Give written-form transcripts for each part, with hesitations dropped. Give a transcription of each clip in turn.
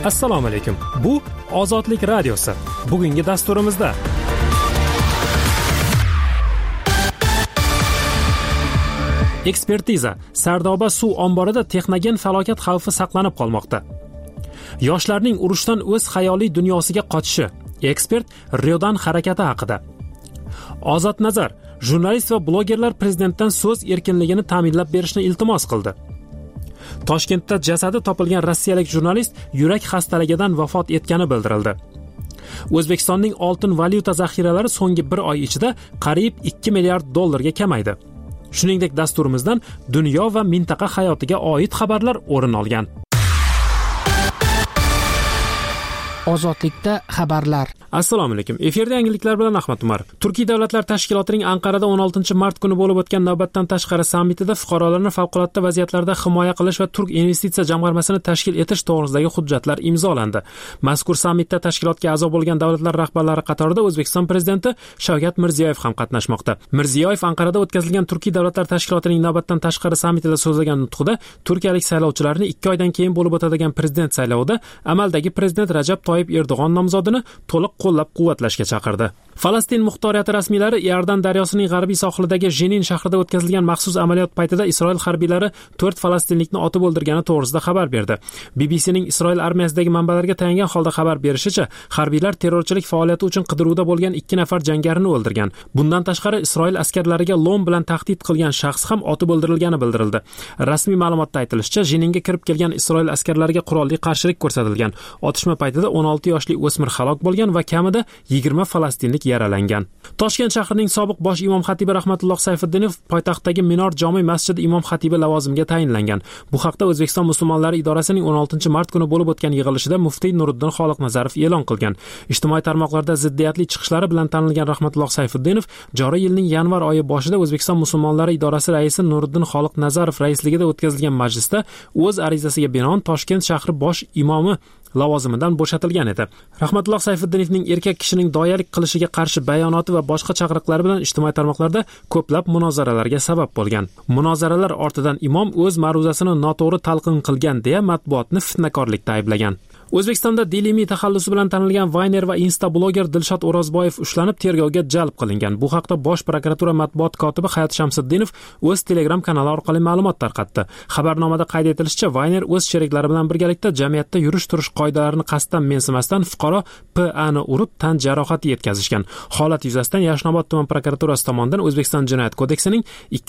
Assalomu alaykum. Bu Ozodlik radiosi. Bugungi dasturimizda ekspertiza. Sardoba suv omborida texnogen falokat xavfi saqlanib qolmoqda. Yoshlarning urushdan o'z xayoliy dunyosiga qochishi. Ekspert Riodan harakati haqida. Ozod nazar. Jurnalist va blogerlar prezidentdan so'z erkinligini ta'minlab berishni iltimos qildi. Toshkentda jasadi topilgan rossiyalik jurnalist yurak xastaligidan vafot etgani bildirildi. O'zbekistonning oltin valyuta zaxiralari so'nggi bir oy ichida qariyb 2 milliard dollarga kamaydi. Shuningdek, dasturimizdan dunyo va mintaqa hayotiga oid xabarlar o'rin olgan. Ozodlikda xabarlar. Assalomu alaykum. Efirda yangiliklar bilan Ahmad Umar. Turkiy davlatlar tashkilotining Anqarada 16-mart kuni bo'lib o'tgan navbatdan tashqari sammitida fuqarolarni favqulodda vaziyatlarda himoya qilish va Turk investitsiya jamg'armasini tashkil etish to'g'risidagi hujjatlar imzolandi. Mazkur sammitda tashkilotga a'zo bo'lgan davlatlar rahbarlari qatorida O'zbekiston prezidenti Shavkat Mirziyoyev ham qatnashmoqda. Mirziyoyev Anqarada o'tkazilgan Turkiy davlatlar tashkilotining navbatdan tashqari sammitida so'zlagan nutqida turkiyalik saylovchilarni 2 oydan keyin bo'lib o'tadigan prezident saylovida amaldagi prezident Rajab Toyyib Erdo'g'on nomzodini to'liq qo'llab-quvvatlashga chaqirdi. Falastin muxtoriyati rasmiylari Iordan daryosining g'arbiy sohilidagi Jenin shahrida o'tkazilgan maxsus amaliyot paytida Isroil harbiylari 4 falastinlikni otib o'ldirgani to'g'risida xabar berdi. BBCning Isroil armiyasidagi manbalarga tayangan holda xabar berishicha, harbiylar terrorchilik faoliyati uchun qidiruvda bo'lgan 2 nafar jangarini o'ldirgan. Bundan tashqari Isroil askarlariga lom bilan tahdid qilgan shaxs ham otib o'ldirilgani bildirildi. Rasmiy ma'lumotda aytilishicha, Jeninga kirib kelgan Isroil askarlariga qurolli qarshilik ko'rsatilgan. Otishma paytida 16 yoshli o'smir halok bo'lgan va kamida 20 falastinlik yaralangan. Toshkent shahrining sobiq bosh imom xatibi Rahmatulloh Sayfiddinov poytaxtdagi Minor jome masjidi imom xatibi lavozimiga tayinlangan. Bu haqda O'zbekiston musulmonlari idorasining 16-mart kuni bo'lib o'tgan yig'ilishida muftiy Nuriddin Xoliqnazarov e'lon qilgan. Ijtimoiy tarmoqlarda ziddiyatli chiqishlari bilan tanilgan Rahmatulloh Sayfiddinov joriy yilning yanvar oyi boshida O'zbekiston musulmonlari idorasi raisi Nuriddin Xoliqnazarov raisligida o'tkazilgan majlisda o'z arizasiga binoan Toshkent shahri bosh imomi lavozimidan bo'shatilgan edi. Rahmatulloh Sayfiddinovning erkak kishining doyalik qilishiga qarshi bayonoti va boshqa chaqiriqlari bilan ijtimoiy tarmoqlarda ko'plab munozaralarga sabab bo'lgan. Munozaralar ortidan imom o'z ma'ruzasini noto'g'ri talqin qilgan deya matbuotni fitnakorlikda ayblagan. O'zbekistonda Dilimi taxallusi bilan tanilgan Vayner va Insta bloger Dilshod O'rozboyev ushlanib tergovga jalb qilingan. Bu haqda Bosh prokuratura matbuot kotibi Hayot Shamsiddinov o'z Telegram kanali orqali ma'lumot tarqatdi. Xabarnomada qayd etilishicha, Vayner o'z sheriklari bilan birgalikda jamiyatda yurish-turish qoidalarini qasddan mensimasdan fuqaro P.A.ni urib tan jarohati yetkazishgan. Holat yuzasidan Yashnobod tuman prokuraturasi tomonidan O'zbekiston Jinoyat kodeksining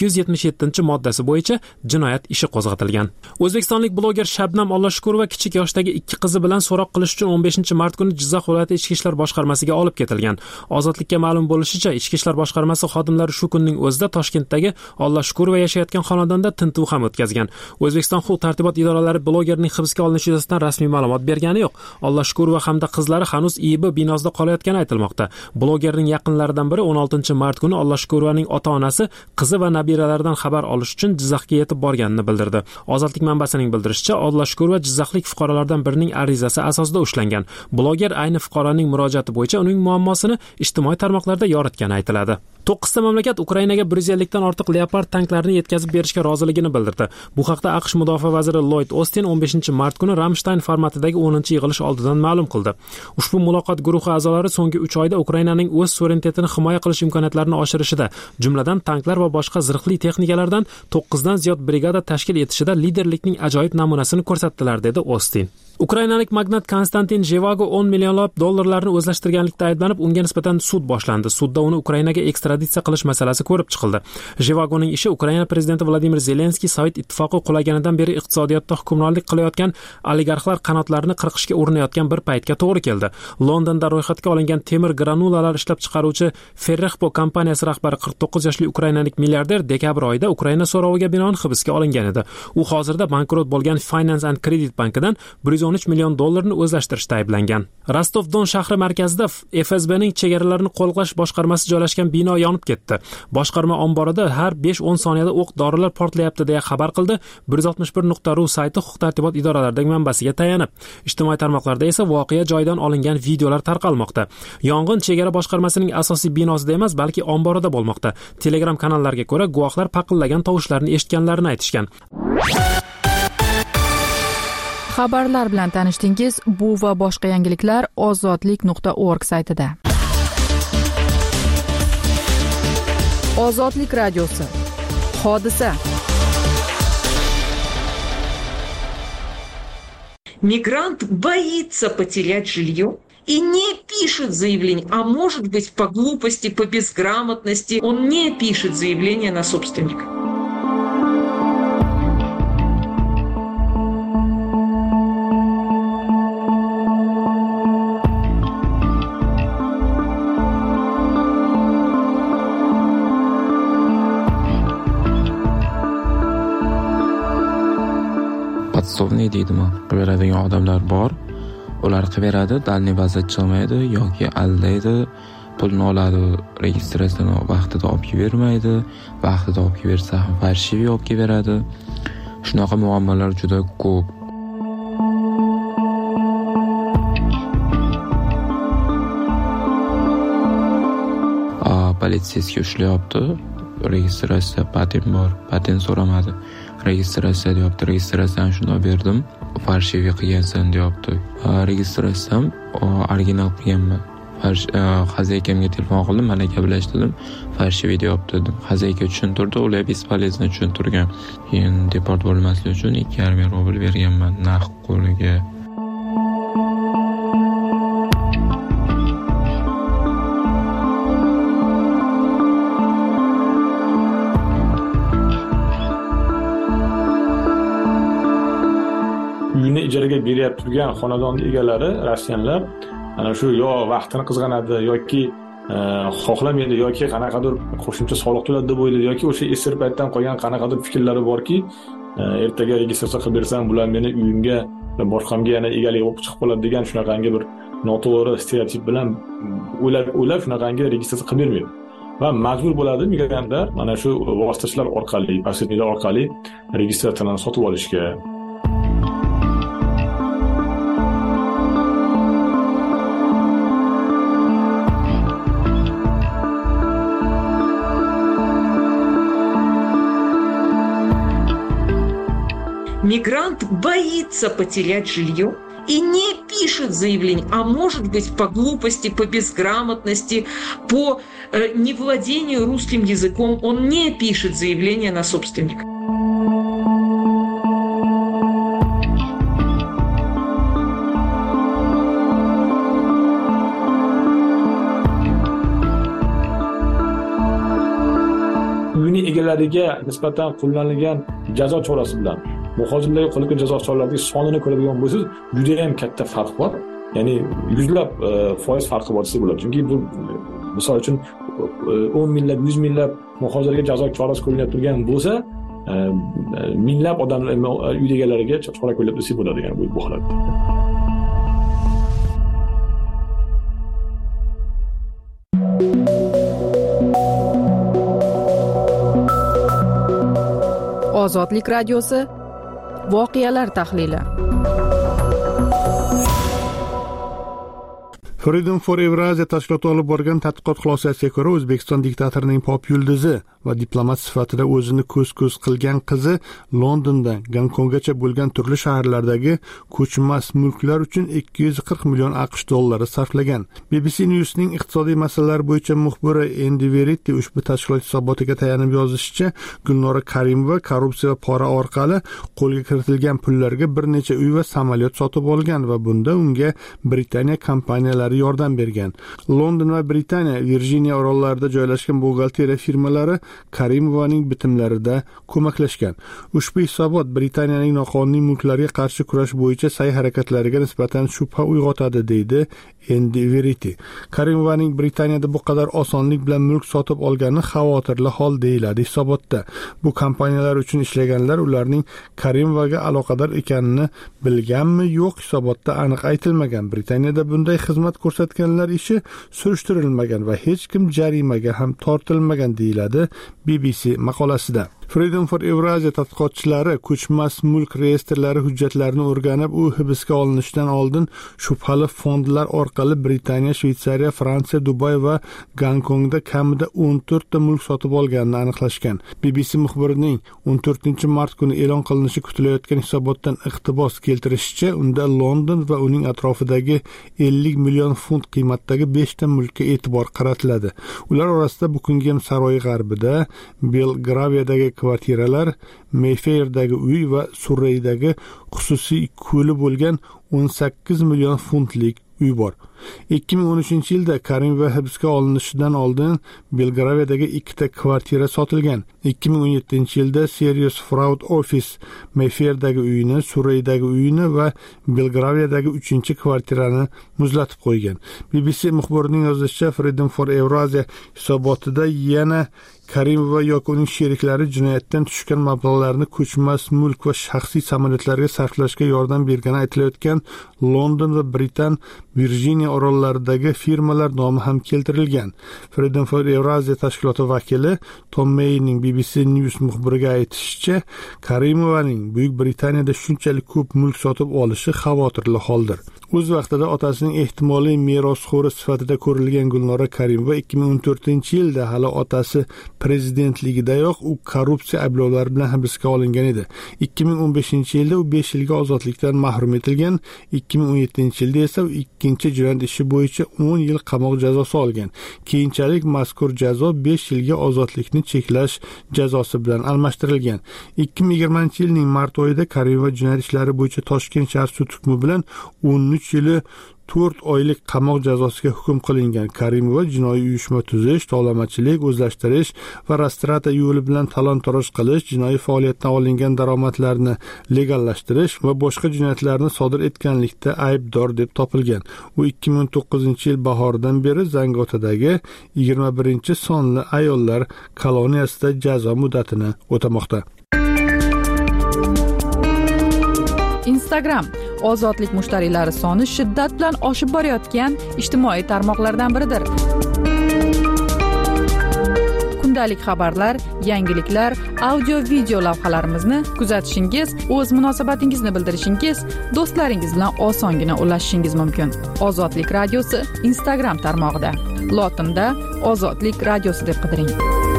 277-moddasi bo'yicha jinoyat ishi qo'zg'atilgan. O'zbekistonlik bloger Shabnam Olloshkurova kichik yoshdagi 2 qizi bilan so'roq qilish uchun 15-mart kuni Jizzax viloyati Ichki ishlar boshqarmasiga olib ketilgan. Ozodlikka ma'lum bo'lishicha, Ichki ishlar boshqarmasi xodimlari shu kunning o'zida Toshkentdagi Olloshkurova yashayotgan xonadonda tintuv ham o'tkazgan. O'zbekiston huquq-tartibot idoralari blogerning hibsga olinishi yuzasidan rasmiy ma'lumot bergani yo'q. Olloshkurova hamda qizlari hanuz IIB binosida qolayotgani aytilmoqda. Blogerning yaqinlaridan biri 16-mart kuni Olloshkurovaning ota-onasi qizi va nabiralaridan xabar olish uchun Jizzaxga yetib borganini bildirdi. Ozodlik manbasining bildirishicha, Olloshkurova jizzaxlik fuqarolardan birining arizasi asosida ushlangan. Bloger ayni fuqaroning murojaati bo'yicha uning muammosini ijtimoiy tarmoqlarda yoritgani aytiladi. 9 ta mamlakat Ukrainaga 150 dan ortiq Leopard tanklarini yetkazib berishga roziligini bildirdi. Bu haqda AQSh mudofaa vaziri Lloyd Austin 15-mart kuni Ramstein formatidagi 10-yig'ilish oldidan ma'lum qildi. Ushbu muloqot guruhi a'zolari so'nggi 3 oyda Ukrainaning o'z suverenitetini himoya qilish imkoniyatlarini oshirishida, jumladan tanklar va boshqa zirhli texnikalardan 9 dan ziyod brigada tashkil etishida liderlikning ajoyib namunasini ko'rsatdilar, dedi Austin. Ukrainalik magnat Konstantin Zhevago 10 millionlab dollarlarni o'zlashtirganlikda ayblanib, unga nisbatan sud boshlandi. Sudda uni Ukrainaga ekstraditsiya qilish masalasi ko'rib chiqildi. Zhevagoning ishi Ukraina prezidenti Vladimir Zelenskiy Sovet ittifoqi qulaganidan beri iqtisodiyotda hukmronlik qilayotgan oligarxlar qanotlarini qirqishga urinayotgan bir paytga to'g'ri keldi. Londonda ro'yxatga olingan temir granulalar ishlab chiqaruvchi Ferrexpo kompaniyasi rahbari 49 yoshli ukrainalik milliarder dekabr oyida Ukraina so'roviga binoan hibsga olingan edi. U hozirda bankrot bo'lgan Finance and Credit bankidan 113 million dollarni o'zlashtirishda ayblangan. Rostov-Don shahri markazida FSBning chegaralarini qo'riqlash boshqarmasi joylashgan bino yonib ketdi. Boshqarma omborida har 5-10 soniyada o'q-dorilar portlayapti deya xabar qildi 161.ru sayti huquq-tartibot idoralaridagi manbasiga tayanib. Ijtimoiy tarmoqlarda esa voqea joyidan olingan videolar tarqalmoqda. Yong'in chegara boshqarmasining asosiy binosida emas, balki omborida bo'lmoqda. Telegram kanallarga ko'ra, guvohlar paqillagan tovushlarni eshitganlarini aytishgan. Xabarlar bilan tanishdingiz. Bu va boshqa yangiliklar ozodlik.org saytida. Ozodlik radiosi. Hodisa. Мигрант боится потерять жилье и не пишет заявление, а может быть по глупости, по безграмотности, он не пишет заявление на собственника. Podstavniy deydimi? Qiladigan odamlar bor. Ular qilaveradi, dalniy baza chiqmaydi yoki aldaydi, pulni oladi, registratsiyani vaqtida olib bermaydi, vaqtida olib bersa ham farshiviy olib beradi. Shunaqa muammolar juda ko'p. Politsiyasiga ushlayapti. Registratsiya patent bor, patent so'ramadi. Registratsiya deyapti, registratsiyani shunday berdim, farshiviy qilgansan deyapti. Registratsiyam original qilganman. Xazaykamga telefon qildim, mana gaplashdim, farshiviy deyapti dedim. Xazayka tushuntirdi, ular bespolezno tushuntirgan. Keyin deport bo'lmaslik uchun 2,5 rubl berganman naqd qo'liga. Uyini ijaraga beryapti turgan xonadon egalari, rossiyanlar, ana shu yo vaqtini qizg'anadi yoki xohlamaydi yoki qanaqadir qo'shimcha soliq to'ladi deb o'ylaydi yoki o'sha esir paytdan qolgan qanaqadir fikrlari borki, ertaga registratsiya qilib bersam, bular meni uyimga va boshqamga yana egalik bo'lib chiqib qoladi degan shunaqangi bir noto'g'ri stereotip bilan o'ylab shunaqangi registratsiya qilib bermaydi. Va majbur bo'ladi migrantlar mana shu vositachilar orqali, posredniklar orqali registratsiyani sotib olishga. Мигрант боится потерять жилье и не пишет заявление, а может быть по глупости, по безграмотности, по невладению русским языком, он не пишет заявление на собственника. Uyini egalariga nisbatan qo'llanilgan jazo chorasi bilan muhojirlarga qo'llangan jazo choralarining sonini ko'radigan bo'lsangiz, juda ham katta farq bor. Ya'ni yuzlab foiz farqi bor desa bo'ladi. Chunki bu misol uchun 10 minglab, 100 minglab muhojirlarga jazo chorasi qo'llanib turgan bo'lsa, minglab odamlar uy egalariga chora qo'llab desa bo'ladi, ya'ni bu holatda. Ozodlik radiosi. Voqealar tahlili. Freedom for Eurasia tashkiloti olib borgan tadqiqot xulosasiga ko'ra, O'zbekiston diktatorining pop yulduzi va diplomat sifatida o'zini ko'z-ko'z qilgan qizi Londondan Gonkonggacha bo'lgan turli shaharlardagi ko'chmas mulklar uchun 240 million AQSh dollari sarflagan. BBC News'ning iqtisodiy masalalar bo'yicha muxbiri Andy Verity ushbu tashkilot hisobotiga tayanib yozishicha, Gulnora Karimova korrupsiya va pora orqali qo'lga kiritilgan pullarga bir necha uy va samolyot sotib olgan va bunda unga Britaniya kompaniyalari yordam bergan. London va Britaniya Virjiniya orollarida joylashgan buxgalteriya firmalari Karimovaning bitimlarida ko'maklashgan. Ushbu hisobot Britaniyaning noqonuniy mulklarga qarshi kurash bo'yicha sa'y-harakatlariga nisbatan shubha uyg'otadi, deydi Andy Verity. Karimovaning Britaniyada bu qadar osonlik bilan mulk sotib olgani xavotirli hol, deyiladi hisobotda. Bu kompaniyalar uchun ishlaganlar ularning Karimovaga aloqador ekanini bilganmi, yo'q, hisobotda aniq aytilmagan. Britaniyada bunday xizmat ko'rsatganlar ishi surishtirilmagan va hech kim jarimaga ham tortilmagan, deyiladi BBC maqolasida. Freedom for Eurasia tadqiqotchilari ko'chmas mulk reyestrlari hujjatlarini o'rganib, u hibsga olinishidan oldin shubhali fondlar orqali Britaniya, Shveysariya, Fransiya, Dubay va Gonkongda kamida 14 ta mulk sotib olganini aniqlashgan. BBC muxbirining 14-mart kuni e'lon qilinishi kutilayotgan hisobotdan iqtibos keltirishicha, unda London va uning atrofidagi 50 million funt qiymatdagi 5 ta mulkka e'tibor qaratiladi. Ular orasida Buckingham saroyi g'arbida, Belgraviyadagi kvartiralar, Mayfairdagi uy va Surreydagi xususiy ko'li bo'lgan 18 million funtlik uy bor. 2013-yilda Karimova hibsga olinishidan oldin Belgraviyadagi 2 ta kvartira sotilgan. 2017-yilda Serious Fraud Office Mayfairdagi uyini, Surreydagi uyini va Belgraviyadagi 3-kvartirani muzlatib qo'ygan. BBC muxbirining yozishicha, Freedom for Eurasia hisobotida yana Karimova yoki uning sheriklari jinoyatdan tushgan mablag'larni ko'chmas mulk va shaxsiy samolyotlarga sarflashga yordam bergani aytilayotgan London va Britan Virjiniya orollaridagi firmalar nomi ham keltirilgan. Freedom for Eurasia tashkiloti vakili Tom Mayning BBC News muxbiriga aytishicha, Karimovaning Buyuk Britaniyada shunchalik ko'p mulk sotib olishi xavotirli holdir. O'z vaqtida otasining ehtimoliy merosxo'ri sifatida ko'rilgan Gulnora Karimova 2014-yilda hali otasi prezidentligidayoq u korrupsiya ayblovlari bilan hibsga olingan edi. 2015-yilda u 5 yilga ozodlikdan mahrum etilgan. 2017-yilda esa u ikkinchi jinoyat ishi bo'yicha 10 yil qamoq jazosi olgan. Keyinchalik mazkur jazo 5 yilga ozodlikni cheklash jazosi bilan almashtirilgan. 2020-yilning mart oyida Karimova jinoyat ishlari bo'yicha Toshkent shahar sud hukmi bilan 13 yili 4 oylik qamoq jazosiga hukm qilingan. Karimova jinoiy uyushma tuzish, tovlamachilik, o'zlashtirish va rastrata yo'li bilan talon-toroj qilish, jinoiy faoliyatdan olingan daromadlarni legallashtirish va boshqa jinoyatlarni sodir etganlikda aybdor deb topilgan. U 2019-yil bahoridan beri Zangiotadagi 21-sonli ayollar koloniyasida jazo muddatini o'tamoqda. Instagram ozodlik mushtariylari soni shiddat bilan oshib borayotgan ijtimoiy tarmoqlardan biridir. Kundalik xabarlar, yangiliklar, audio-video lavhalarimizni kuzatishingiz, o'z munosabatingizni bildirishingiz, do'stlaringiz bilan osongina ulashishingiz mumkin. Ozodlik radiosi Instagram tarmog'ida. Lotinda Ozodlik radiosi deb qidiring.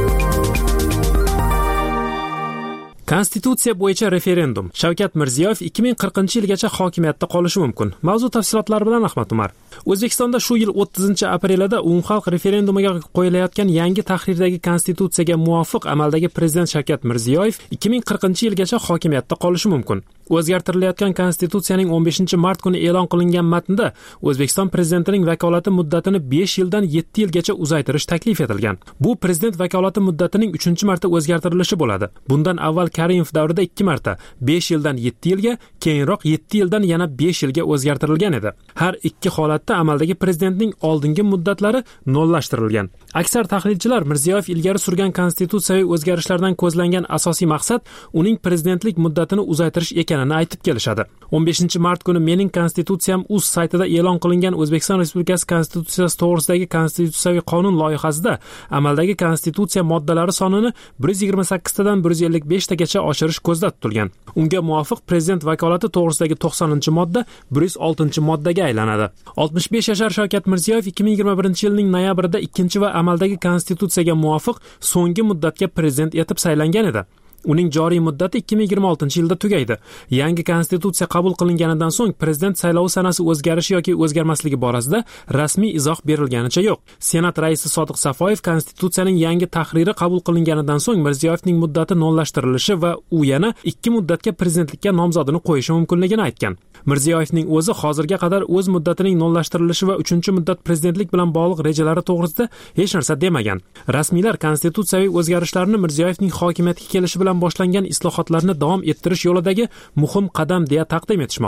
Konstitutsiya bo'yicha referendum. Shavkat Mirziyoyev 2040-yilgacha hokimiyatda qolishi mumkin. Mavzu tafsilotlari bilan Ahmad Umar. O'zbekistonda shu yil 30-aprelida umumxalq referendumiga qo'yilayotgan yangi tahrirdagi konstitutsiyaga muvofiq amaldagi prezident Shavkat Mirziyoyev 2040-yilgacha hokimiyatda qolishi mumkin. O'zgartirilayotgan konstitutsiyaning 15-mart kuni e'lon qilingan matnda O'zbekiston prezidentining vakolati muddatini 5 yildan 7 yilgacha uzaytirish taklif etilgan. Bu prezident vakolati muddatining 3-marta o'zgartirilishi bo'ladi. Bundan avval Karimov davrida 2 marta 5 yildan 7 yilga, keyinroq 7 yildan yana 5 yilga o'zgartirilgan edi. Har ikki holatda amaldagi prezidentning oldingi muddatlari nollashtirilgan. Aksar tahlilchilar Mirziyoyev ilgari surgan konstitutsiyaviy o'zgarishlardan ko'zlangan asosiy maqsad uning prezidentlik muddatini uzaytirish ekanini aytib kelishadi. 15-mart kuni Mening konstitutsiyam uz saytida e'lon qilingan O'zbekiston Respublikasi konstitutsiyasi to'g'risidagi konstitutsiyaviy qonun loyihasida amaldagi konstitutsiya moddalari sonini 128 tadan 155 tagacha oshirish ko'zda tutilgan. Unga muvofiq prezident vakolati to'g'risidagi 90-modda 106-moddaga aylanadi. 65 yashar Shavkat Mirziyoyev 2021-yilning noyabrida 2 va amaldagi konstitutsiyaga muvofiq so'nggi muddatga prezident etib saylangan edi. Uning joriy muddati 2026-yilda tugaydi. Yangi konstitutsiya qabul qilinganidan so'ng prezident saylovi sanasi o'zgarishi yoki o'zgarmasligi borasida rasmiy izoh berilganicha yo'q. Senat raisi Sodiq Safoyev konstitutsiyaning yangi tahriri qabul qilinganidan so'ng Mirziyoyevning muddati nollashtirilishi va u yana 2 muddatga prezidentlikka nomzodini qo'yishi mumkinligini aytgan. Mirziyoyevning o'zi hozirga qadar o'z muddatining nollashtirilishi va 3-muddat prezidentlik bilan bog'liq rejalari to'g'risida hech narsa demagan. Rasmiylar konstitutsiyaviy o'zgarishlarni Mirziyoyevning hokimiyatga kelishi bilan boshlangan islohotlarni davom ettirish yo'lidagi muhim qadam deya taqdim etishmoqda.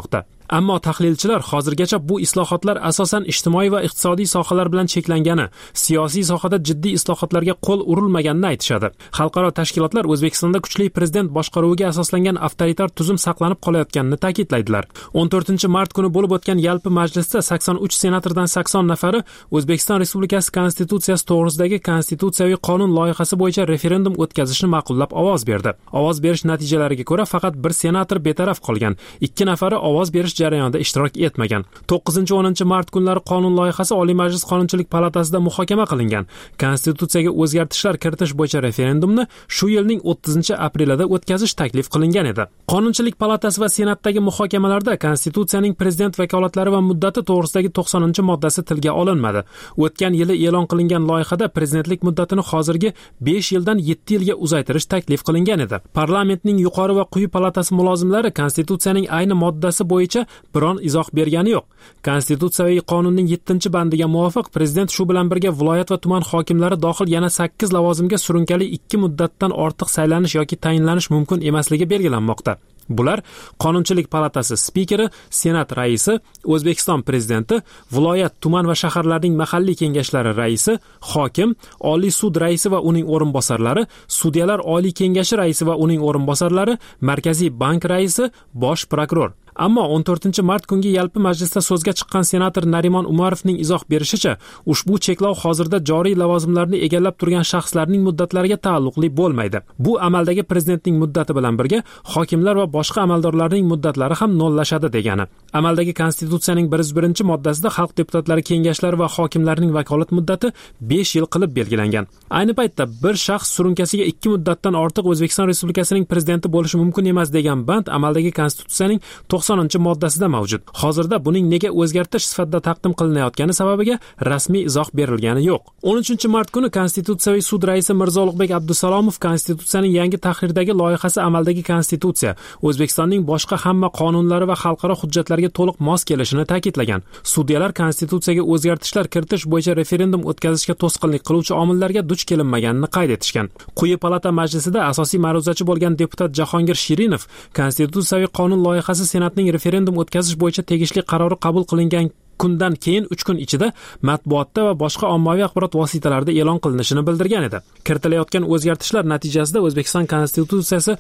Ammo tahlilchilar hozirgacha bu islohotlar asosan ijtimoiy va iqtisodiy sohalar bilan cheklangani, siyosiy sohada jiddiy islohotlarga qo'l urilmaganini aytishadi. Xalqaro tashkilotlar O'zbekistonda kuchli prezident boshqaruviga asoslangan avtoritar tuzum saqlanib qolayotganini ta'kidlaydilar. 14-mart kuni bo'lib o'tgan yalpi majlisda 83 senatordan 80 nafari O'zbekiston Respublikasi Konstitutsiyasi to'g'risidagi konstitutsiyaviy qonun loyihasi bo'yicha referendum o'tkazishni ma'qullab ovoz berdi. Ovoz berish natijalariga ko'ra faqat bir senator betaraf qolgan, 2 nafari ovoz berish jarayonida ishtirok etmagan. 9-10 mart kunlari qonun loyihasi Oliy Majlis Qonunchilik palatasida muhokama qilingan. Konstitutsiyaga o'zgartishlar kiritish bo'yicha referendumni shu yilning 30-aprelida o'tkazish taklif qilingan edi. Qonunchilik palatasi va senatdagi muhokamalarda Konstitutsiyaning prezident vakolatlari va muddati to'g'risidagi 90-moddasi tilga olinmadi. O'tgan yili e'lon qilingan loyihada prezidentlik muddatini hozirgi 5 yildan 7 yilga uzaytirish taklif qilingan edi. Parlamentning yuqori va quyi palatasi mulozimlari Konstitutsiyaning ayni moddasi bo'yicha biron izoh bergani yo'q. Konstitutsiyaviy qonunning 7-bandiga muvofiq prezident shu bilan birga viloyat va tuman hokimlari dohil yana 8 lavozimga surunkali 2 muddatdan ortiq saylanish yoki tayinlanish mumkin emasligi belgilanmoqda. Bular Qonunchilik palatasi spikeri, Senat raisi, O'zbekiston prezidenti, viloyat, tuman va shaharlarning mahalliy kengashlari raisi, hokim, Oliy sud raisi va uning o'rinbosarlari, sudyalar oliy kengashi raisi va uning o'rinbosarlari, Markaziy bank raisi, bosh prokuror. Ammo 14-mart kungi yalpi majlisda so'zga chiqqan senator Narimon Umarovning izoh berishicha, ushbu cheklov hozirda joriy lavozimlarni egallab turgan shaxslarning muddatlariga taalluqli bo'lmaydi. Bu amaldagi prezidentning muddati bilan birga hokimlar va boshqa amaldorlarning muddatlari ham nollashadi degani. Amaldagi Konstitutsiyaning 101-moddasida xalq deputatlari kengashlari va hokimlarning vakolat muddati 5 yil qilib belgilangan. Ayni paytda bir shaxs surunkasiga 2 muddatdan ortiq O'zbekiston Respublikasining prezidenti bo'lishi mumkin emas degan band amaldagi Konstitutsiyaning 90-moddasida mavjud. Hozirda buning nega o'zgartirish sifatida taqdim qilinayotgani sababiga rasmiy izoh berilgani yo'q. 13-mart kuni Konstitutsiyaviy sud raisi Mirzo Ulug'bek Abdusalomov Konstitutsiyaning yangi tahrirdagi loyihasi amaldagi Konstitutsiya O'zbekistonning boshqa hamma qonunlari va xalqaro hujjatlarga to'liq mos kelishini ta'kidlagan. Sudyalar Konstitutsiyaga o'zgartishlar kiritish bo'yicha referendum o'tkazishga to'sqinlik qiluvchi omillarga duch kelinmaganini qayd etishgan. Quyi palata majlisida asosiy ma'ruzachi bo'lgan deputat Jahongir Shirinov Konstitutsiyaviy qonun loyihasi senatning referendum o'tkazish bo'yicha tegishli qarori qabul qilingan kundan keyin 3 kun ichida matbuotda va boshqa ommaviy axborot vositalarida e'lon qilinishini bildirgan edi. Kiritilayotgan o'zgartishlar natijasida O'zbekiston Konstitutsiyasi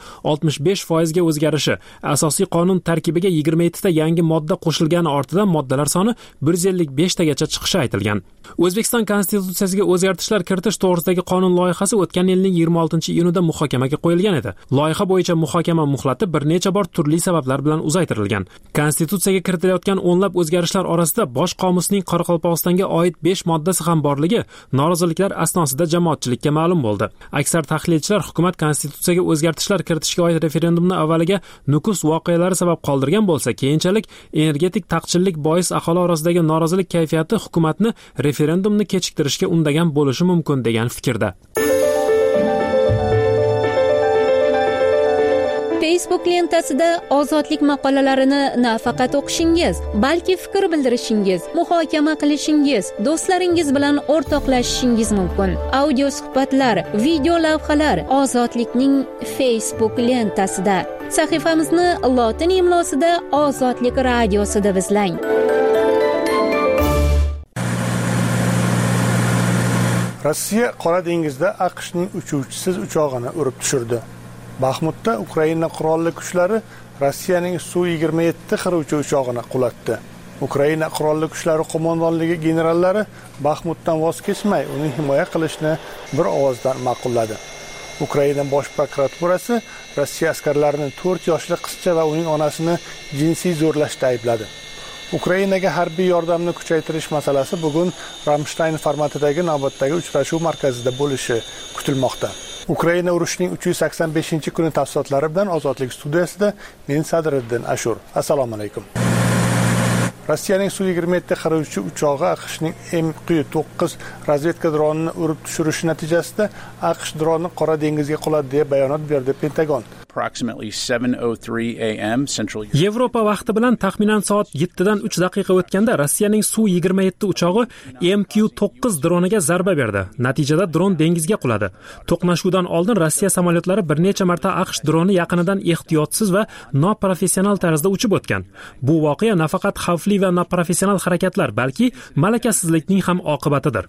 65% ga o'zgarishi, asosiy qonun tarkibiga 27 ta yangi modda qo'shilgani ortidan moddalar soni 155 tagacha chiqishi aytilgan. O'zbekiston Konstitutsiyasiga o'zgartishlar kiritish to'g'risidagi qonun loyihasi o'tgan yilning 26-iyunida muhokamaga qo'yilgan edi. Loyiha bo'yicha muhokama muhlati bir necha bor turli sabablar bilan uzaytirilgan. Konstitutsiyaga kiritilayotgan o'nlab o'zgarishlar orasida bosh qomusning Qoraqalpog'istonga oid 5 moddasi ham borligi noroziliklar asnosida jamoatchilikka ma'lum bo'ldi. Aksar tahlilchilar hukumat Konstitutsiyaga o'zgartishlar kiritishga oid referendumni avvaliga Nukus voqealari sabab qoldirgan bo'lsa, keyinchalik energetik taqchillik bois aholi orasidagi norozilik kayfiyati hukumatni referendumni kechiktirishga undagan bo'lishi mumkin degan fikrda. Facebook lentasida ozodlik maqolalarini nafaqat o'qishingiz, balki fikr bildirishingiz, muhokama qilishingiz, do'stlaringiz bilan o'rtoqlashishingiz mumkin. Audio suhbatlar, video lavhalar Ozodlikning Facebook lentasida. Sahifamizni lotin imlosida Ozodlik radiosi deb izlang. Rossiya Qora dengizda AQShning uchuvchisiz uchog'ini urib tushirdi. Baxmutda Ukraina qurolli kuchlari Rossiyaning Su-27 qiruvchi uchog'ini qulatdi. Ukraina qurolli kuchlari qo'mondonligi generallari Baxmutdan voz kechmay, uni himoya qilishni bir ovozdan ma'qulladi. Ukraina bosh prokuraturasi Rossiya askarlarini 4 yoshli qizcha va uning onasini jinsiy zo'rlashda aybladi. Ukrainaga harbiy yordamni kuchaytirish masalasi bugun Ramstein formatidagi navbatdagi uchrashuv markazida bo'lishi kutilmoqda. Ukraina urushining 385-kuni tafsilotlari bilan Ozodlik studiyasida men Sadriddin Ashur. Assalomu alaykum. Rossiyaning Su-27 qiruvchi uchog'i AQShning MQ-9 razvedka dronini urib tushirishi natijasida AQSh droni Qora dengizga quladi deya bayonot berdi Pentagon. Yevropa vaqti bilan taxminan soat 7 dan 3 daqiqa o'tganda Rossiyaning Su-27 uchog'i MQ-9 droniga zarba berdi. Natijada dron dengizga quladi. To'qnashuvdan oldin Rossiya samolyotlari bir necha marta AQSh droni yaqinidan ehtiyotsiz va noprofessional tarzda uchib o'tgan. Bu voqea nafaqat xavfli va noprofessional harakatlar, balki malakasizlikning ham oqibatidir.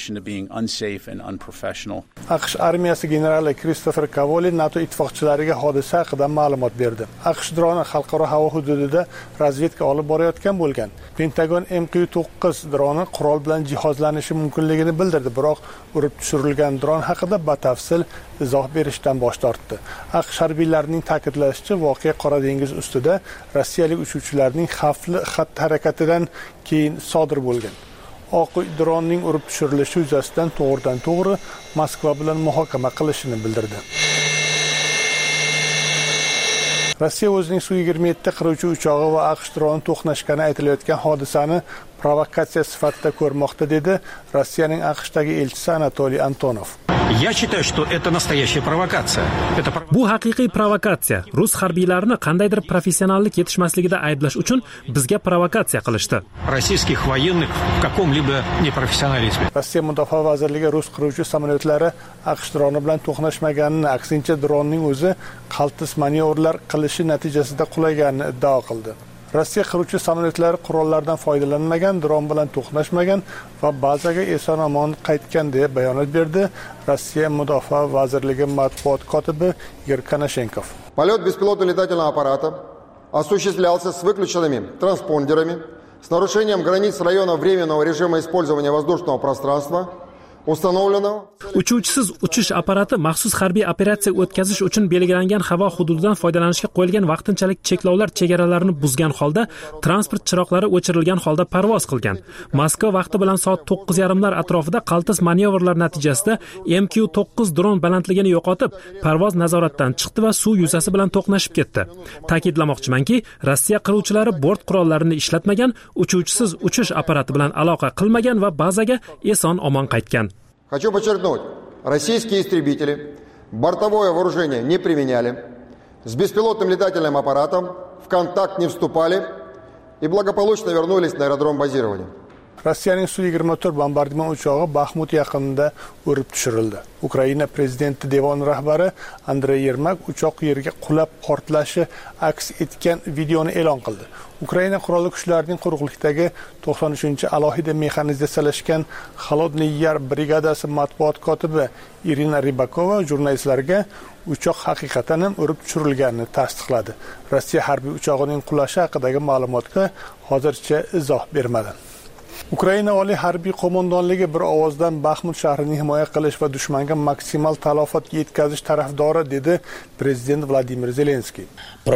AQSh armiyasi generali Kristofer Kavoli NATO ittifoqchilariga hodisa haqida ma'lumot berdi. AQSh droni xalqaro havo hududida razvedka olib borayotgan bo'lgan. Pentagon MQ-9 droni qurol bilan jihozlanishi mumkinligini bildirdi, biroq urib tushirilgan dron haqida batafsil izoh berishdan bosh tortdi. AQSh harbiylarining ta'kidlashicha, voqea Qora dengiz ustida rossiyalik uchuvchilarning xavfli xatti-harakatidan keyin sodir bo'lgan. Oq uy dronning urib tushirilishi yuzasidan to'g'ridan-to'g'ri Moskva bilan muhokama qilishini bildirdi. Rossiya o'zining Su-27 qiruvchi uchog'i va AQSh droni to'qnashgani aytilayotgan hodisani provokatsiya sifatida ko'rmoqda, dedi Rossiyaning AQShdagi elchisi Anatoliy Antonov. Я считаю, что это настоящая провокация. Bu haqiqiy provokatsiya. Rus harbiylarini qandaydir professionallik yetishmasligida ayblash uchun bizga provokatsiya qilishdi. Российских военных в каком-либо непрофессионализме. Rossiya Mudofaa vazirligi rus qiruvchi samolyotlari AQSh droni bilan to'qnashmaganini, aksincha dronning o'zi qaltis manyovrlar qilishi natijasida qulaganini iddao qildi. Rossiya qiruvchi samolyotlari qurollardan foydalanmagan, dron bilan to'qnashmagan va bazaga eson-omon qaytgan deb bayonot berdi Rossiya Mudofaa vazirligi matbuot kotibi Igor Konashenkov. Полет беспилотного летательного аппарата осуществлялся с выключенными транспондерами, с нарушением границ района временного режима использования воздушного пространства. Uchuvchisiz uchish apparati maxsus harbiy operatsiya o'tkazish uchun belgilangan havo hududidan foydalanishga qo'yilgan vaqtinchalik cheklovlar chegaralarini buzgan holda, transport chiroqlari o'chirilgan holda parvoz qilgan. Moskva vaqti bilan soat 9:30lar atrofida qaltis manyovrlar natijasida MQ-9 dron balandligini yo'qotib, parvoz nazoratdan chiqdi va suv yuzasi bilan to'qnashib ketdi. Ta'kidlamoqchimanki, Rossiya qiruvchilari bort qurollarini ishlatmagan, uchuvchisiz uchish apparati bilan aloqa qilmagan va bazaga eson-omon qaytgan. Хочу подчеркнуть, российские истребители бортовое вооружение не применяли, с беспилотным летательным аппаратом в контакт не вступали и благополучно вернулись на аэродром базирования. Rossiyaning Su-27 bombardimon uchog'i Baxmut yaqinida urib tushirildi. Ukraina prezidenti devoni rahbari Andrey Yermak uchoq yerga qulab portlashi aks etgan videoni e'lon qildi. Ukraina qurolli kuchlarining quruqlikdagi 93-alohida mexanizatsiyalashgan Холодный Yar brigadasi matbuot kotibi Irina Rybakova jurnalistlarga uchoq haqiqatan ham urib tushirilganini tasdiqladi. Rossiya harbiy uchog'ining qulashi haqidagi ma'lumotga hozircha izoh bermadi. Ukraina oliy harbiy qo'mondonligi bir ovozdan Baxmut shahrini himoya qilish va dushmanga maksimal talofat yetkazish tarafdori, dedi prezident Vladimir Zelenskiy.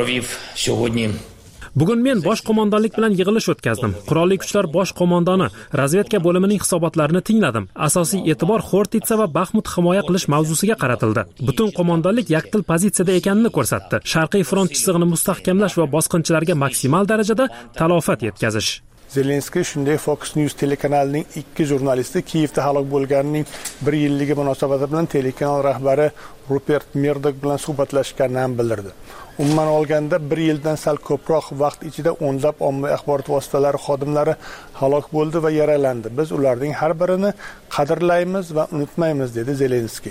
Bugun men bosh qo'mondonlik bilan yig'ilish o'tkazdim. Qurolli kuchlar bosh qo'mondoni, razvedka bo'limining hisobotlarini tingladim. Asosiy e'tibor Xortitsa va Baxmut himoya qilish mavzusiga qaratildi. Butun qo'mondonlik yakdil pozitsiyada ekanini ko'rsatdi. Sharqiy front chizig'ini mustahkamlash va bosqinchilarga maksimal darajada talofat yetkazish. Zelenskiy shunday Fox News telekanalining 2 jurnalisti Kiyevda halok bo'lganining 1 yilligi munosabati bilan telekanal rahbari Rupert Murdoch bilan suhbatlashganini ham bildirdi. Umuman olganda 1 yildan sal ko'proq vaqt ichida o'nlab ommaviy axborot vositalari xodimlari halok bo'ldi va yaralandi. Biz ularning har birini qadrlaymiz va unutmaymiz, dedi Zelenskiy.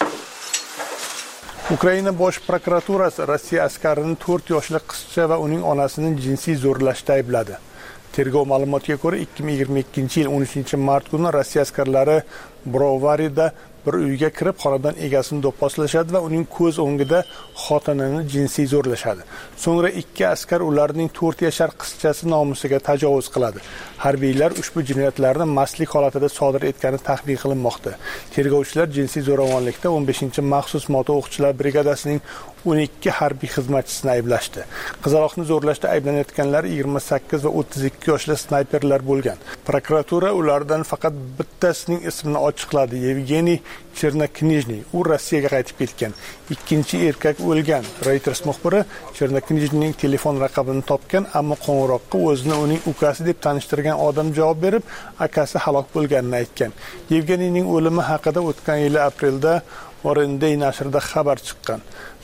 Ukraina bosh prokuraturasi Rossiya askarini 4 yoshli qizcha va uning onasini jinsiy zo'rlashda aybladi. Tergov ma'lumotiga ko'ra 2022-yil 13-mart kuni Rossiya askarlari Brovarida bir uyga kirib, xonadon egasini do'pposlashadi va uning ko'z o'ngida xotinini jinsiy zo'rlashadi. So'ngra 2 askar ularning 4 yashar qizchasi nomusiga tajovuz qiladi. Harbiylar ushbu jinoyatlarni mastlik holatida sodir etgani taxmin qilinmoqda. Tergovchilar jinsiy zo'ravonlikda 15-maxsus moto'qchilar brigadasining 12 harbiy xizmatchisini ayblashdi. Qizaloqni zo'rlashda ayblanayotganlar 28 va 32 yoshli snayperlar bo'lgan. Prokuratura ulardan faqat bittasining ismini ochiqladi. Yevgeniy Chernoknijniy. U Rossiyaga qaytib ketgan. Ikkinchi erkak o'lgan. Reuters muxbiri Chernoknijniyning telefon raqamini topgan, ammo qo'ng'iroqqa o'zini uning ukasi deb tanishtirgan odam javob berib, akasi halok bo'lganini aytgan. Yevgeniyning o'limi haqida o'tgan yil aprelda Orenday nashrida xabar chiqqan.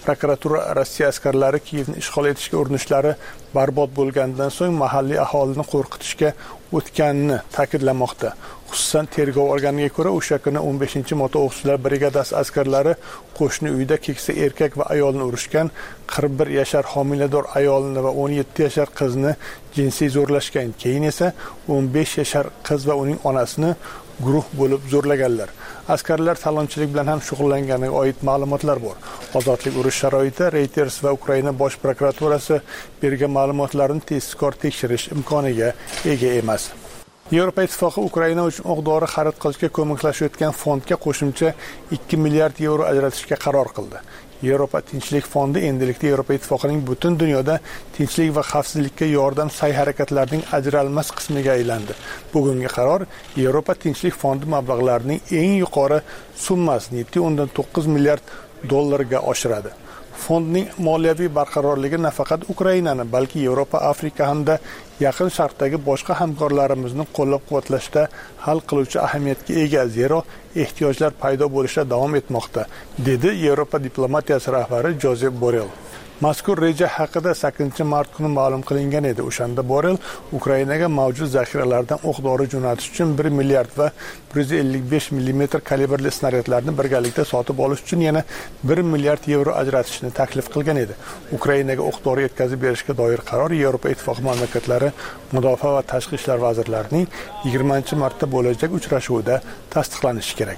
Prokuratura Rossiya askarlari Kiyevni ishg'ol etishga urinishlari barbod bo'lgandan so'ng mahalliy aholini qo'rqitishga o'tganini ta'kidlamoqda. Xususan, tergov organiga ko'ra, o'sha kuni 15-moto'qchilar brigadasi askarlari qo'shni uyda keksa erkak va ayolni urishgan, 41 yashar homilador ayolni va 17 yashar qizni jinsiy zo'rlashgan. Keyin esa 15 yashar qiz va uning onasini guruh bo'lib zo'rlaganlar. Askarlar talonchilik bilan ham shug'ullanganiga oid ma'lumotlar bor. Ozodlik urush sharoitida Reuters va Ukraina bosh prokuraturasi bergan ma'lumotlarni tezkor tekshirish imkoniga ega emas. Yevropa Ittifoqi Ukraina uchun o'q-dori xarid qilishga ko'maklashayotgan fondga qo'shimcha 2 milliard yevro ajratishga qaror qildi. Yevropa tinchlik fondi endilikda Yevropa Ittifoqining butun dunyoda tinchlik va xavfsizlikka yordam sa'y-harakatlarining ajralmas qismiga aylandi. Bugungi qaror Yevropa tinchlik fondi mablag'larining eng yuqori summasini 7.9 milliard dollarga oshiradi. Fondning moliyaviy barqarorligi nafaqat Ukrainani, balki Yevropa, Afrika hamda Yaqin Sharqdagi boshqa hamkorlarimizni qo'llab-quvvatlashda hal qiluvchi ahamiyatga ega, zero ehtiyojlar paydo bo'lishda davom etmoqda, dedi Yevropa diplomatiyasi rahbari Josep Borrell. Mazkur reja haqida 8-mart kuni ma'lum qilingan edi. O'shanda Borrell Ukrainaga mavjud zaxiralardan o'q-dori jo'natish uchun 1 milliard va 155 mm kalibrli snaryadlarni birgalikda sotib olish uchun yana 1 milliard yevro ajratishni taklif qilgan edi. Ukrainaga o'q-dori yetkazib berishga doir qaror Yevropa Ittifoqi mamlakatlari mudofaa va tashqi ishlar vazirlarining 20-martda bo'lajak uchrashuvida tasdiqlanishi kerak.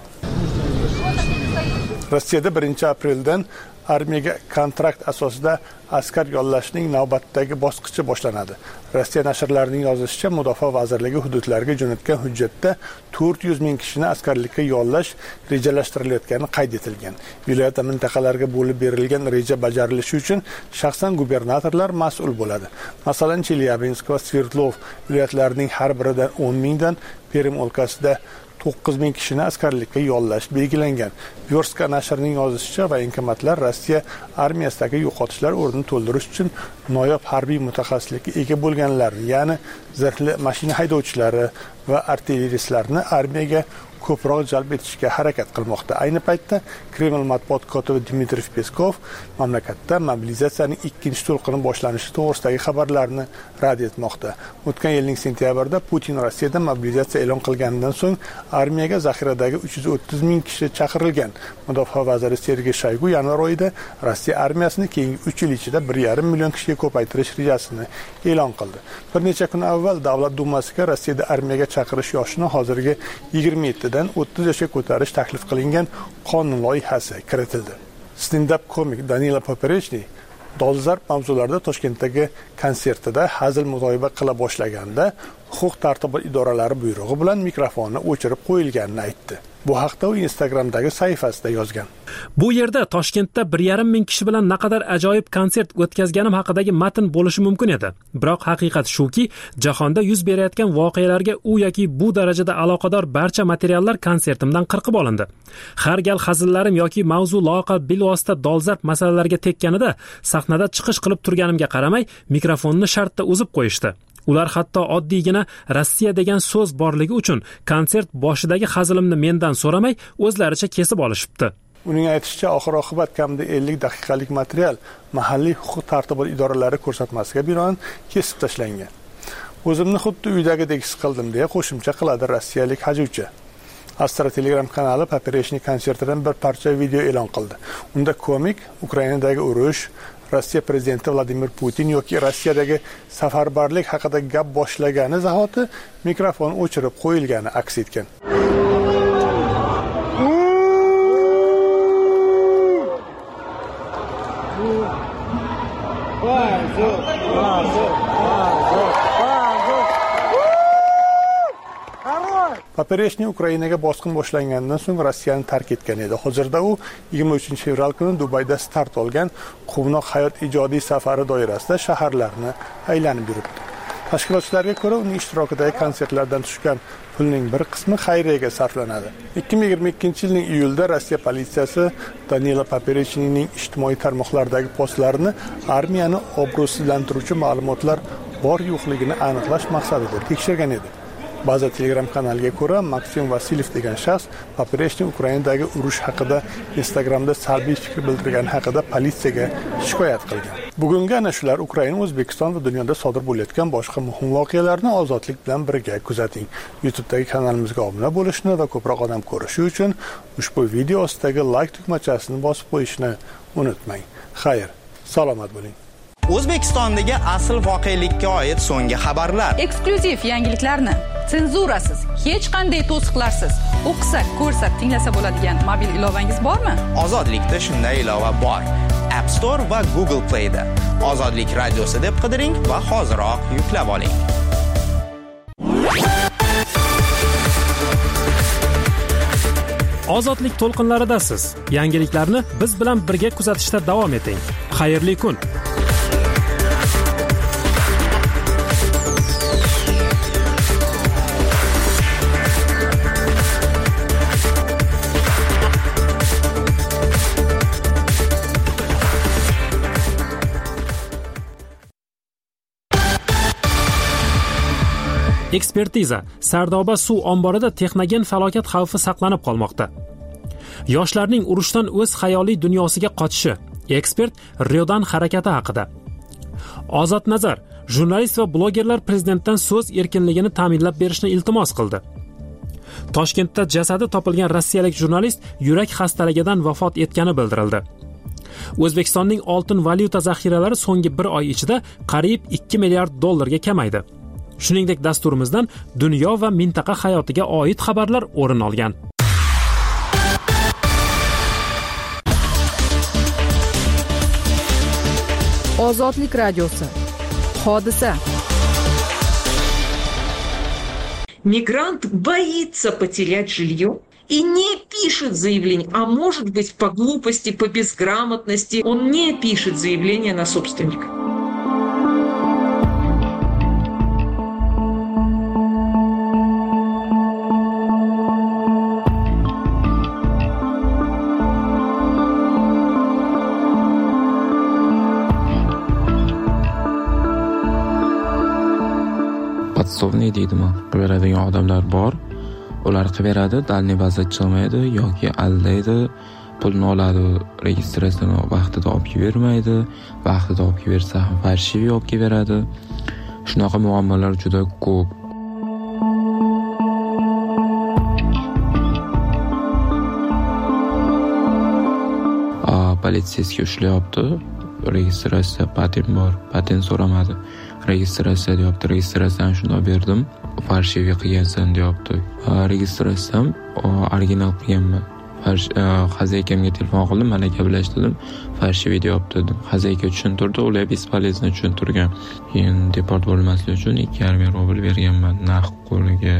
Rossiyada 1-apreldan armiyaga kontrakt asosida askar yollashning navbatdagi bosqichi boshlanadi. Rossiya nashrlarining yozishicha, Mudofaa vazirligi hududlarga jo'natgan hujjatda 400 ming kishini askarlikka yollash rejalashtirilayotgani qayd etilgan. Viloyat mintaqalarga bo'lib berilgan reja bajarilishi uchun shaxsan gubernatorlar mas'ul bo'ladi. Masalan, Chelyabinsk va Sverdlov viloyatlarining har biridan 10 mingdan, Perm o'lkasida 9 ming kishini askarlikka yollash belgilangan. Vyorska nashrining yozishicha, voyenkomatlar Rossiya armiyasidagi yo'qotishlar o'rnini to'ldirish uchun noyob harbiy mutaxassislikka ega bo'lganlarni, ya'ni zirhli mashina haydovchilari va artilleristlarni armiyaga ko'proq jalb etishga harakat qilmoqda. Ayni paytda Kreml matbuot kotibi Dmitriy Peskov mamlakatda mobilizatsiyaning ikkinchi to'lqini boshlanishi to'g'risidagi xabarlarni rad etmoqda. O'tgan yilning sentyabrida Putin Rossiyada mobilizatsiya e'lon qilganidan so'ng armiyaga zaxiradagi 330 ming kishi chaqirilgan. Mudofaa vaziri Sergey Shoygu yanvar oyida Rossiya armiyasini keyingi 3 yil ichida 1,5 million kishiga ko'paytirish rejasini e'lon qildi. Bir necha kun avval Davlat dumasiga Rossiyada armiyaga chaqirish yoshini hozirgi 27 dan 30 yoshga ko'tarish taklif qilingan qonun loyihasi kiritildi. Stand-up komik Danila Poperechny dolzarb mavzularda Toshkentdagi konsertida hazil muzoyiba qila boshlaganda huquq-tartibot idoralari buyrug'i bilan mikrofonni o'chirib qo'yilganini aytdi. Bu haqda u Instagramdagi sahifasida yozgan. Bu yerda Toshkentda 1,5 ming kishi bilan naqadar ajoyib konsert o'tkazganim haqidagi matn bo'lishi mumkin edi. Biroq haqiqat shuki, jahonda yuz berayotgan voqealarga u yoki bu darajada aloqador barcha materiallar konsertimdan qirqib olindi. Har gal hazillarim yoki mavzu loaqal bilvosita dolzarb masalalarga tekkanida sahnada chiqish qilib turganimga qaramay, mikrofonni shartda uzib qo'yishdi. Ular hatto oddiygina Rossiya degan so'z borligi uchun konsert boshidagi hazilimni mendan so'ramay, o'zlaricha kesib olishibdi. Uning aytishicha, oxir-oqibat kamida 50 daqiqalik material mahalliy huquq-tartibot idoralari ko'rsatmasiga binoan kesib tashlangan. O'zimni xuddi uydagidek his qildim, deya qo'shimcha qiladi rossiyalik hajuvchi. Astra Telegram kanali Poperechny konsertidan bir parcha video e'lon qildi. Unda komik Ukrainadagi urush, Rossiya prezidenti Vladimir Putin yoki Rossiyadagi safarbarlik haqida gap boshlagani zahoti mikrofon o'chirib qo'yilgani aks etgan. Poperechny Ukrainaga bosqin boshlangandan so'ng Rossiyani tark etgan edi. Hozirda u 23-fevral kuni Dubayda start olgan quvnoq hayot ijodiy safari doirasida shaharlarni aylanib yuribdi. Tashkilotchilarga ko'ra, uning ishtirokidagi konsertlardan tushgan pulning bir qismi xayriyaga sarflanadi. 2022-yilning iyulida Rossiya politsiyasi Danila Poperechnyning ijtimoiy tarmoqlardagi postlarini armiyani obro'sizlantiruvchi ma'lumotlar bor yo'qligini aniqlash maqsadida tekshirgan edi. Ba'zi Telegram kanaliga ko'ra, Maksim Vasilyev degan shaxs Popreshniy Ukrainadagi urush haqida Instagramda salbiy fikr bildirgani haqida politsiyaga shikoyat qilgan. Bugungi ana shular Ukraina, O'zbekiston va dunyoda sodir bo'layotgan boshqa muhim voqealarni ozodlik bilan birga kuzating. YouTube'dagi kanalimizga obuna bo'lishni va ko'proq odam ko'rishi uchun ushbu video ostidagi like tugmachasini bosib qo'yishni unutmang. Xayr, salomat bo'ling. O'zbekistondagi asl voqelikka oid so'nggi xabarlar. Eksklyuziv yangiliklarni senzurasiz, hech qanday to'siqlarsiz o'qisa, ko'rsa, tinglasa bo'ladigan mobil ilovangiz bormi? Ozodlikda shunday ilova bor. App Store va Google Play da. Ozodlik radiosi deb qidiring va hoziroq yuklab oling. Ozodlik to'lqinlaridasiz. Yangiliklarni biz bilan birga kuzatishda davom eting. Xayrli kun. Ekspertiza: Sardoba suv omborida texnogen falokat xavfi saqlanib qolmoqda. Yoshlarning urushdan o'z xayoliy dunyosiga qochishi. Ekspert Riodan harakati haqida. Ozod nazar: jurnalist va blogerlar prezidentdan so'z erkinligini ta'minlab berishni iltimos qildi. Toshkentda jasadi topilgan rossiyalik jurnalist yurak xastaligidan vafot etgani bildirildi. O'zbekistonning oltin valyuta zaxiralari so'nggi 1 oy ichida qariyb 2 milliard dollarga kamaydi. Shuningdek, dasturimizdan dunyo va mintaqa hayotiga oid xabarlar o'rin olgan. Ozodlik radiosi. Hodisa. Мигрант боится потерять жилье и не пишет заявление, а может быть по глупости, по безграмотности он не пишет заявление на собственника. Podsovniy deydimi? Beradigan odamlar bor. Ular qiberadi, dalniy vaziyat chiqmaydi yoki aldaydi, pulni oladi, registratsiyani vaqtida olib bermaydi, vaqtida olib bersa ham farshiviy olib beradi. Shunaqa muammolar juda ko'p. Politsiyasiga ushlayapti. Registratsiya patent bor, patent so'ramadi. Registratsiya deyapti, registratsiyani shunday berdim, farshiviy qilgansan deyapti. Registratsiyam original qilganman. Xazakamga telefon qildim, mana gaplashdim, farshiviy deyapti dedim. Xazayka tushuntirdi, ular bespolezno tushuntirgan. Keyin deport bo'lmaslik uchun 2,5 rubl berganman naqd qo'liga.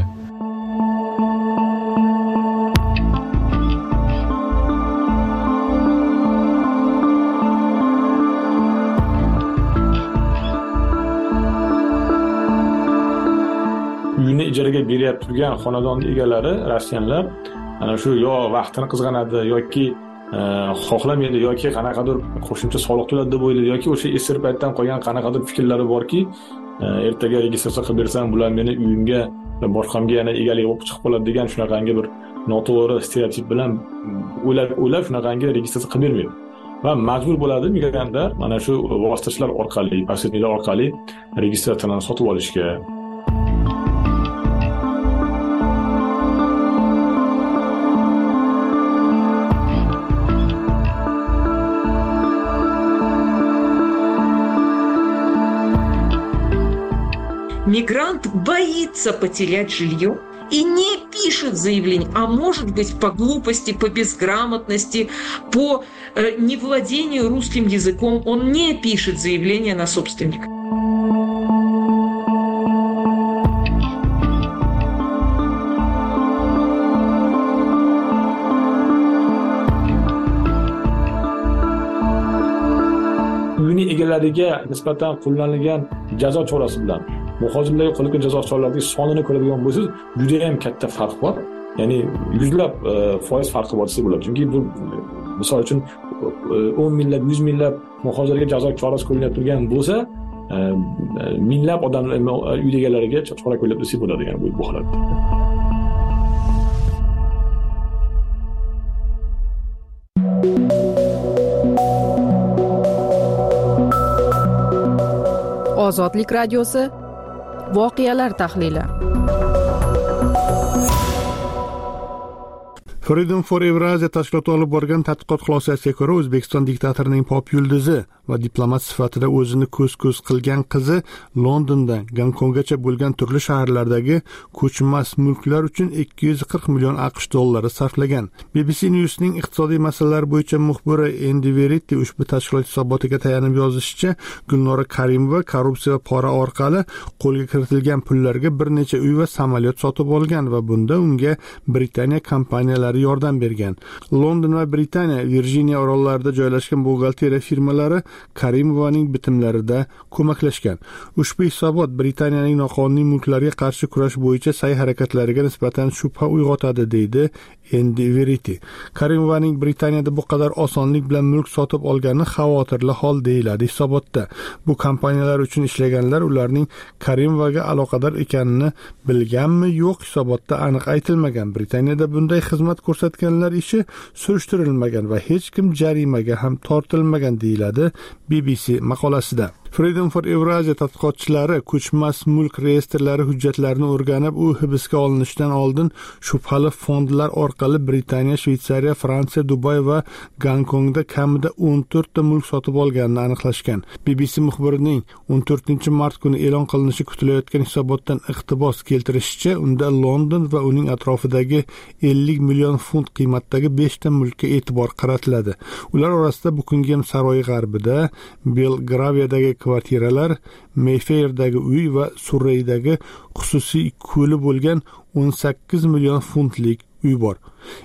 Uyini ijaraga berib turgan xonadon egalari rossiyanlar ana shu yo vaqtini qizg'anadi yoki xohlamaydi yoki qanaqadir qo'shimcha soliq to'ladi deb o'ylaydi yoki o'sha esir paytdan qolgan qanaqadir fikrlari borki, ertaga registratsiya qilib bersam bular meni uyimga boshqamga yana egalik bo'lib chiqib qoladi degan shunaqangi bir noto'g'ri stereotip bilan o'ylab shunaqangi registratsiya qilib bermaydi. Va majbur bo'ladi migrantlar mana shu vositachilar orqali, posredniklar orqali registratsiyani sotib olishga. Мигрант боится потерять жилье и не пишет заявление, а может быть по глупости, по безграмотности, по невладению русским языком он не пишет заявление на собственника. Uyini egalariga nisbatan qo'llanilgan jazo chorasi bilan muhojirlarga qo'llangan jazo choralarining sonini ko'radigan bo'lsangiz, juda ham katta farq bor. Ya'ni yuzlab foiz farqi bor desa bo'ladi. Chunki bu misol uchun 10 minglab, 100 minglab muhojirlarga jazo chorasi qo'llanib turgan bo'lsa, minglab odamlar uy egalariga chorak yo'llab desa bo'ladi, ya'ni bu holatda. Ozodlik radiosi voqealar tahlili. Freedom for Eurasia tashkiloti olib borgan tadqiqot xulosasiga ko'ra, O'zbekiston diktatorining pop yulduzi va diplomat sifatida o'zini ko'z-ko'z qilgan qizi Londondan Gonkonggacha bo'lgan turli shaharlardagi ko'chmas mulklar uchun 240 million AQSh dollari sarflagan. BBC News'ning iqtisodiy masalalar bo'yicha muxbiri Andy Verity ushbu tashkilot hisobotiga tayanib yozishicha, Gulnora Karimova korrupsiya va pora orqali qo'lga kiritilgan pullarga bir necha uy va samolyot sotib olgan va bunda unga Britaniya kompaniyalari yordam bergan. London va Britaniya Virjiniya orollarida joylashgan buxgalteriya firmalari Karimovaning bitimlarida ko'maklashgan. Ushbu hisobot Britaniyaning noqonuniy mulklarga qarshi kurash bo'yicha sa'y-harakatlariga nisbatan shubha uyg'otadi, deydi Andy Verity. Karimovaning Britaniyada bu qadar osonlik bilan mulk sotib olgani xavotirli hol, deyiladi hisobotda. Bu kompaniyalar uchun ishlaganlar ularning Karimovaga aloqador ekanini bilganmi, yo'q, hisobotda aniq aytilmagan. Britaniyada bunday xizmat ko'rsatganlar ishi surishtirilmagan va hech kim jarimaga ham tortilmagan, deyiladi BBC maqolasida. Freedom for Eurasia tadqiqotchilari ko'chmas mulk reyestrlari hujjatlarini o'rganib, u hibsga olinishidan oldin shubhali fondlar orqali Britaniya, Shveysariya, Fransiya, Dubay va Gonkongda kamida 14 ta mulk sotib olganini aniqlashgan. BBC muxbirining 14-mart kuni e'lon qilinishi kutilayotgan hisobotdan iqtibos keltirishicha, unda London va uning atrofidagi 50 million funt qiymatdagi 5 ta mulkka e'tibor qaratiladi. Ular orasida Buckingham saroyi g'arbida, Belgraviyadagi kvartiralar, Mayfairdagi uy va Surreydagi xususiy ko'li bo'lgan 18 million funtlik uy bor.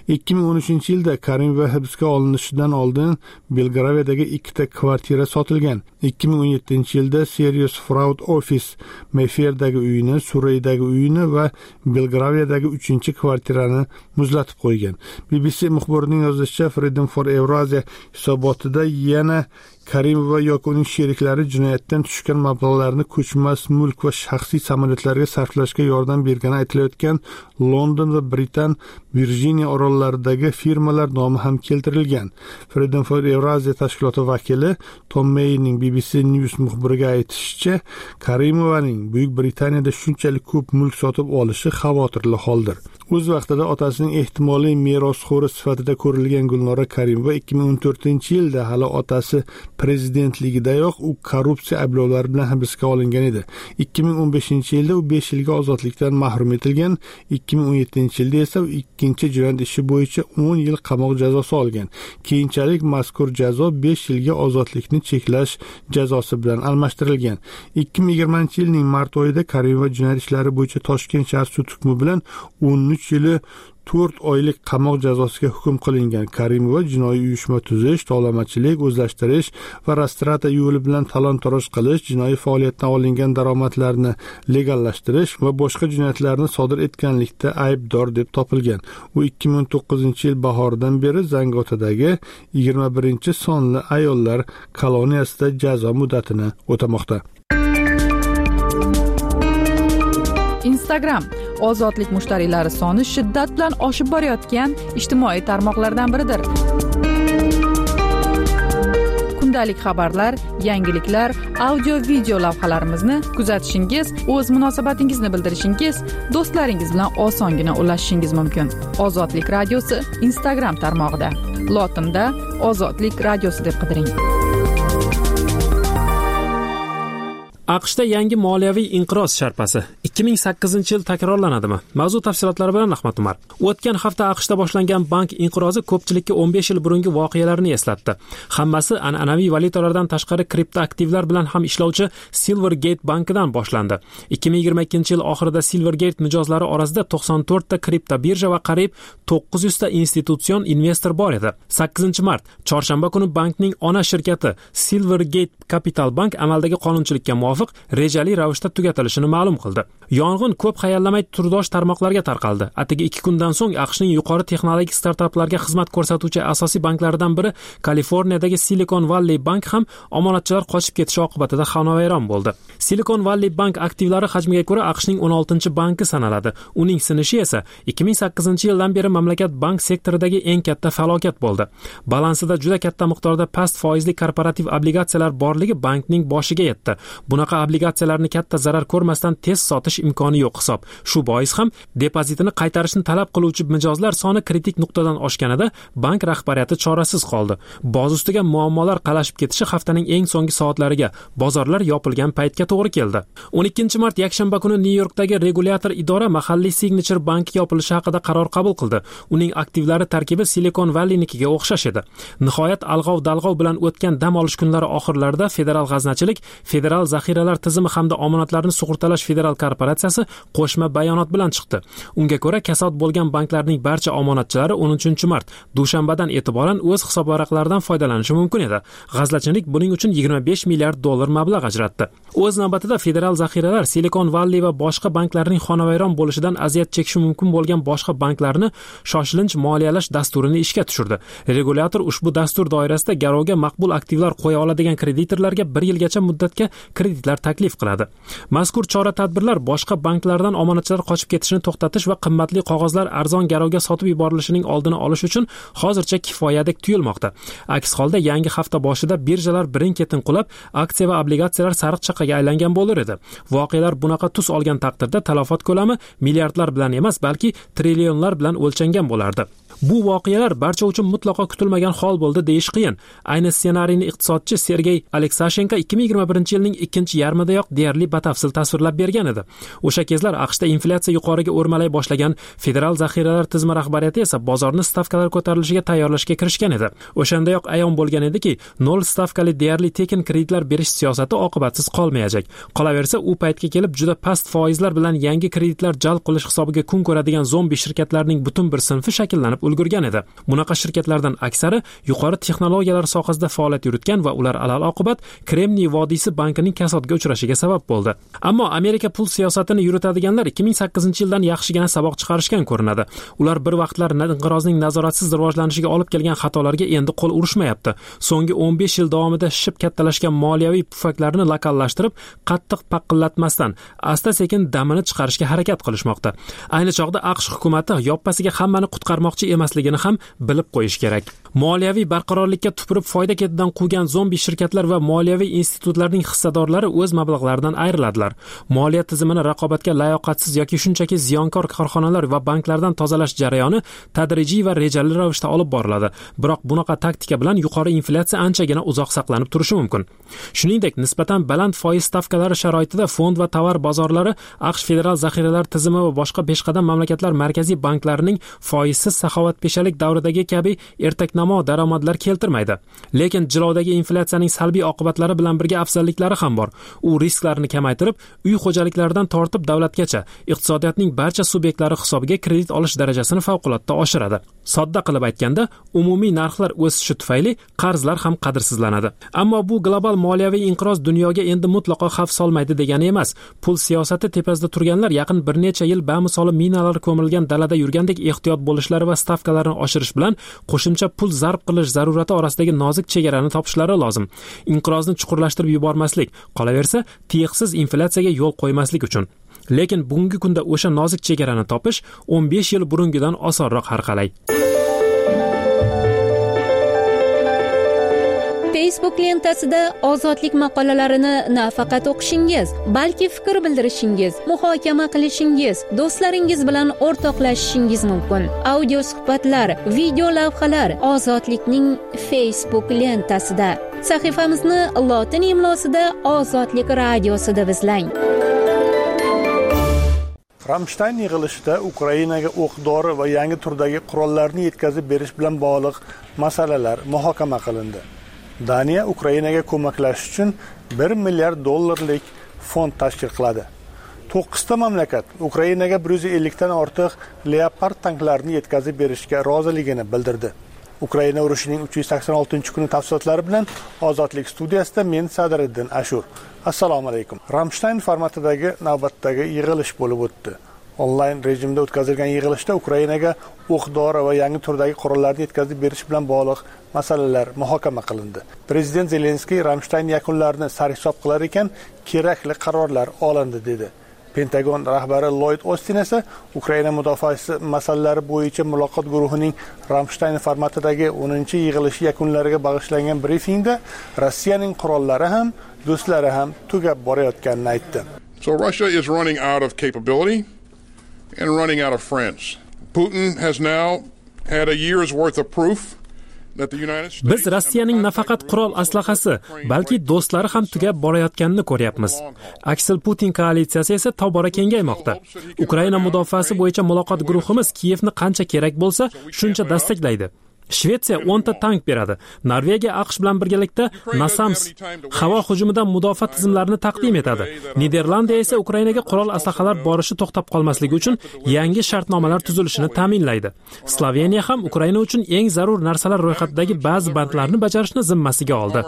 2013-yilda Karimova hibsga olinishidan oldin Belgraviyadagi 2 ta kvartira sotilgan. 2017-yilda Serious Fraud Office Mayfairdagi uyini, Surreydagi uyini va Belgraviyadagi 3-kvartirani muzlatib qo'ygan. BBC muxbirining yozishicha, Freedom for Eurasia hisobotida yana Karimova yoki uning sheriklari jinoyatdan tushgan mablag'larni ko'chmas mulk va shaxsiy samolyotlarga sarflashga yordam bergani aytilayotgan London va Britan Virjiniya orollaridagi firmalar nomi ham keltirilgan. Freedom for Eurasia tashkiloti vakili Tom Mayning BBC News muxbiriga aytishicha, Karimovaning Buyuk Britaniyada shunchalik ko'p mulk sotib olishi xavotirli holdir. O'z vaqtida otasining ehtimoliy merosxo'ri sifatida ko'rilgan Gulnora Karimova 2014-yilda hali otasi prezidentligidayoq u korrupsiya ayblovlari bilan hibsga olingan edi. 2015-yilda u 5 yilga ozodlikdan mahrum etilgan, 2017-yilda esa u ikkinchi jinoyat ishi bo'yicha 10 yil qamoq jazosi olgan. Keyinchalik mazkur jazo 5 yilga ozodlikni cheklash jazosi bilan almashtirilgan. 2020-yilning mart oyida Karimova jinoyat ishlari bo'yicha Toshkent shahar sud hukmi bilan 13 yili 4 oylik qamoq jazosiga hukm qilingan. Karimova jinoiy uyushma tuzish, tovlamachilik, o'zlashtirish va rastrata yo'li bilan talon-toroj qilish, jinoiy faoliyatdan olingan daromadlarni legallashtirish va boshqa jinoyatlarni sodir etganlikda aybdor deb topilgan. U 2009-yil bahoridan beri Zangotadagi 21-sonli ayollar koloniyasida jazo muddatini o'tamoqda. Instagram ozodlik mushtariylari soni shiddat bilan oshib borayotgan ijtimoiy tarmoqlardan biridir. Kundalik xabarlar, yangiliklar, audio-video lavhalarimizni kuzatishingiz, o'z munosabatingizni bildirishingiz, do'stlaringiz bilan osongina ulashishingiz mumkin. Ozodlik radiosi Instagram tarmog'ida. Lotinda Ozodlik radiosi deb qidiring. AQShda yangi moliyaviy inqiroz sharpasi 2008-yil takrorlanadimi? Mavzu tafsilotlari bilan Ahmad Umar. O'tgan hafta AQShda boshlangan bank inqirozi ko'pchilikka 15 yil burungi voqealarni eslatdi. Hammasi an'anaviy valyutalardan tashqari kriptoaktivlar bilan ham ishlovchi Silvergate bankidan boshlandi. 2022-yil oxirida Silvergate mijozlari orasida 94 ta kripto birja va qariyb 900 ta institutsion investor bor edi. 8-mart chorshanba kuni bankning ona shirkati Silvergate Capital Bank amaldagi qonunchilikka muvofiq muvofiq rejali ravishda tugatilishini ma'lum qildi. Yong'in ko'p hayallamay turdosh tarmoqlarga tarqaldi. Atigi 2 kundan so'ng AQShning yuqori texnologik startaplarga xizmat ko'rsatuvchi asosiy banklaridan biri Kaliforniyadagi Silicon Valley Bank ham omonatchilar qochib ketishi oqibatida xonavayron bo'ldi. Silicon Valley Bank aktivlari hajmiga ko'ra AQShning 16-banki sanaladi. Uning sinishi esa 2008-yildan beri mamlakat bank sektoridagi eng katta falokat bo'ldi. Balansida juda katta miqdorda past foizli korporativ obligatsiyalar borligi bankning boshiga yetdi. Bunaqa obligatsiyalarni katta zarar ko'rmasdan tez sotish imkoni yo'q hisob. Shu bois ham depozitini qaytarishni talab qiluvchi mijozlar soni kritik nuqtadan oshganida bank rahbariyati chorasiz qoldi. Boz ustiga muammolar qalashib ketishi haftaning eng so'nggi soatlariga, bozorlar yopilgan paytga to'g'ri keldi. 12-mart yakshanba kuni Nyu-Yorkdagi regulyator idora mahalliy Signature banki yopilishi haqida qaror qabul qildi. Uning aktivlari tarkibi Silicon Valleynikiga o'xshash edi. Nihoyat alg'ov-dalg'ov bilan o'tgan dam olish kunlari oxirlarida federal g'aznachilik, federal zaxiralar tizimi hamda omonatlarni sug'urtalash federal korporatsiyasi qo'shma bayonot bilan chiqdi. Unga ko'ra, kasod bo'lgan banklarning barcha omonatchilari 13-mart dushanbadan e'tiboran o'z hisobvaraqlaridan foydalanishi mumkin edi. G'aznachilik buning uchun $25 milliard mablag' ajratdi. O'z navbatida federal zaxiralar Silicon Valley va boshqa banklarning xonavayron bo'lishidan aziyat chekishi mumkin bo'lgan boshqa banklarni shoshilinch moliyalash dasturini ishga tushirdi. Regulyator ushbu dastur doirasida garovga maqbul aktivlar qo'ya oladigan kreditorlarga 1 yilgacha muddatga kreditlar taklif qiladi. Mazkur chora-tadbirlar boshqa banklardan omonatchilar qochib ketishini to'xtatish va qimmatli qog'ozlar arzon garovga sotib yuborilishining oldini olish uchun hozircha kifoyadek tuyulmoqda. Aks holda yangi hafta boshida birjalar birin-ketin qulab, aksiya va obligatsiyalar sariq chaqaga aylangan bo'lar edi. Voqealar bunaqa tus olgan taqdirda talafot ko'lami milliardlar bilan emas, balki trillionlar bilan o'lchangan bo'lardi. Bu voqealar barcha uchun mutlaqo kutilmagan hol bo'ldi deyish qiyin. Ayni ssenariyni iqtisodchi Sergey Aleksashenko 2021-yilning ikkinchi yarmidayoq deyarli batafsil tasvirlab bergan edi. O'sha kezlar AQShda inflyatsiya yuqoriga o'rmalay boshlagan, federal zaxiralar tizimi rahbariyati esa bozorni stavkalar ko'tarilishiga tayyorlashga kirishgan edi. O'shandayoq ayon bo'lgan ediki, 0 stavkali deyarli tekin kreditlar berish siyosati oqibatsiz qolmayajak. Qolaversa, u paytga kelib juda past foizlar bilan yangi kreditlar jalb qilish hisobiga kun ko'radigan zombi shirkatlarning butun bir sinfi shakllanib ulgurgan edi. Bunaqa shirkatlardan aksari yuqori texnologiyalar sohasida faoliyat yuritgan va ular alal oqibat Kremniy vodiysi bankining kasodga uchrashiga sabab bo'ldi. Ammo Amerika pul siyosatini yuritadiganlar 2008-yildan yaxshigina saboq chiqarishgan ko'rinadi. Ular bir vaqtlar inqirozning nazoratsiz rivojlanishiga olib kelgan xatolarga endi qo'l urishmayapti. So'nggi 15 yil davomida shishib kattalashgan moliyaviy pufaklarni lokallashtirib, qattiq paqillatmasdan asta-sekin damini chiqarishga harakat qilishmoqda. Ayni chog'da AQSh hukumatı yoppasiga hammani qutqarmoqchi emasligini ham bilib qo'yish kerak. Moliyaviy barqarorlikka tupurib foyda ketidan quvgan zombi shirkatlar va moliyaviy institutlarning hissadorlari o'z mablag'laridan ayriladilar. Moliya tizimini raqobatga layoqatsiz yoki shunchaki ziyonkor korxonalar va banklardan tozalash jarayoni tadrijiy va rejali ravishda olib boriladi. Biroq bunaqa taktika bilan yuqori inflyatsiya anchagina uzoq saqlanib turishi mumkin. Shuningdek, nisbatan baland foiz stavkalari sharoitida fond va tovar bozorlari AQSh federal zaxiralar tizimi va boshqa peshqadam mamlakatlar markaziy banklarining foizsiz saxovatpeshalik davridagi kabi ertaknamo daromadlar keltirmaydi. Lekin jilovdagi inflyatsiyaning salbiy oqibatlari bilan birga afzalliklari ham bor. U risklarni kamaytirib, uy xo'jaliklaridan tortib davlatgacha iqtisodiyotning barcha subyektlari hisobiga kredit olish darajasini favqulodda oshiradi. Sodda qilib aytganda, umumiy narxlar o'sishi tufayli qarzlar ham qadrsizlanadi. Ammo bu global moliyaviy inqiroz dunyoga endi mutlaqo xavf solmaydi degani emas. Pul siyosati tepasida turganlar yaqin bir necha yil bamisoli minalar ko'milgan dalada yurgandek ehtiyot bo'lishlari va stavkalarni oshirish bilan qo'shimcha pul zarb qilish zarurati orasidagi nozik chegarani topishlari lozim. Inqirozni chuqurlashtirib yubormaslik, qolaversa, tiyiqsiz inflyatsiyaga yo'l qo'ymaslik uchun. Lekin bugungi kunda o'sha nozik chegarani topish 15 yil burungidan osonroq har qalay. Facebook lentasida ozodlik maqolalarini nafaqat o'qishingiz, balki fikr bildirishingiz, muhokama qilishingiz, do'stlaringiz bilan o'rtoqlashishingiz mumkin. Audio suhbatlar, video lavhalar ozodlikning Facebook lentasida. Sahifamizni lotin imlosida Ozodlik radiosida izlang. Ramstein yig'ilishida Ukrainaga o'q-dori va yangi turdagi qurollarni yetkazib berish bilan bog'liq masalalar muhokama qilindi. Daniya Ukrainaga ko'maklashish uchun $1 milliard fond tashkil qiladi. 9 ta mamlakat Ukrainaga 150 dan ortiq Leopard tanklarini yetkazib berishga roziligini bildirdi. Ukraina urushining 386-kuni tafsilotlari bilan Ozodlik studiyasida men Sadriddin Ashur. Assalomu alaykum. Ramstein formatidagi navbatdagi yig'ilish bo'lib o'tdi. Onlayn rejimda o'tkazilgan yig'ilishda Ukrainaga o'q-dori va yangi turdagi qurollarni yetkazib berish bilan bog'liq masalalar muhokama qilindi. Prezident Zelenskiy Ramstein yakunlarini sarhisob qilar ekan, kerakli qarorlar olindi dedi. Pentagon rahbari Lloyd Austin esa Ukraina mudofaasi masalalari bo'yicha muloqot guruhining Ramstein formatidagi 10-yig'ilishi yakunlariga bag'ishlangan brifingda Rossiyaning qurollari ham, do'stlari ham tugab borayotganini aytdi. So Russia is running out of capability and running out of friends. Putin has now had a year's worth of proof. Biz Rossiyaning nafaqat qurol aslahasi, balki do'stlari ham tugab borayotganini ko'ryapmiz. Aksel Putin koalitsiyasi esa tobora kengaymoqda. Ukraina mudofaasi bo'yicha muloqot guruhimiz Kiyevni qancha kerak bo'lsa, shuncha desteklaydi. Shvetsiya 10 ta tank beradi. Norvegiya AQSh bilan birgalikda NASAMS havo hujumidan mudofaa tizimlarini taqdim etadi. Niderlandiya esa Ukrainaga qurol aslahalar borishi to'xtab qolmasligi uchun yangi shartnomalar tuzilishini ta'minlaydi. Sloveniya ham Ukraina uchun eng zarur narsalar ro'yxatidagi ba'zi bandlarni bajarishni zimmasiga oldi.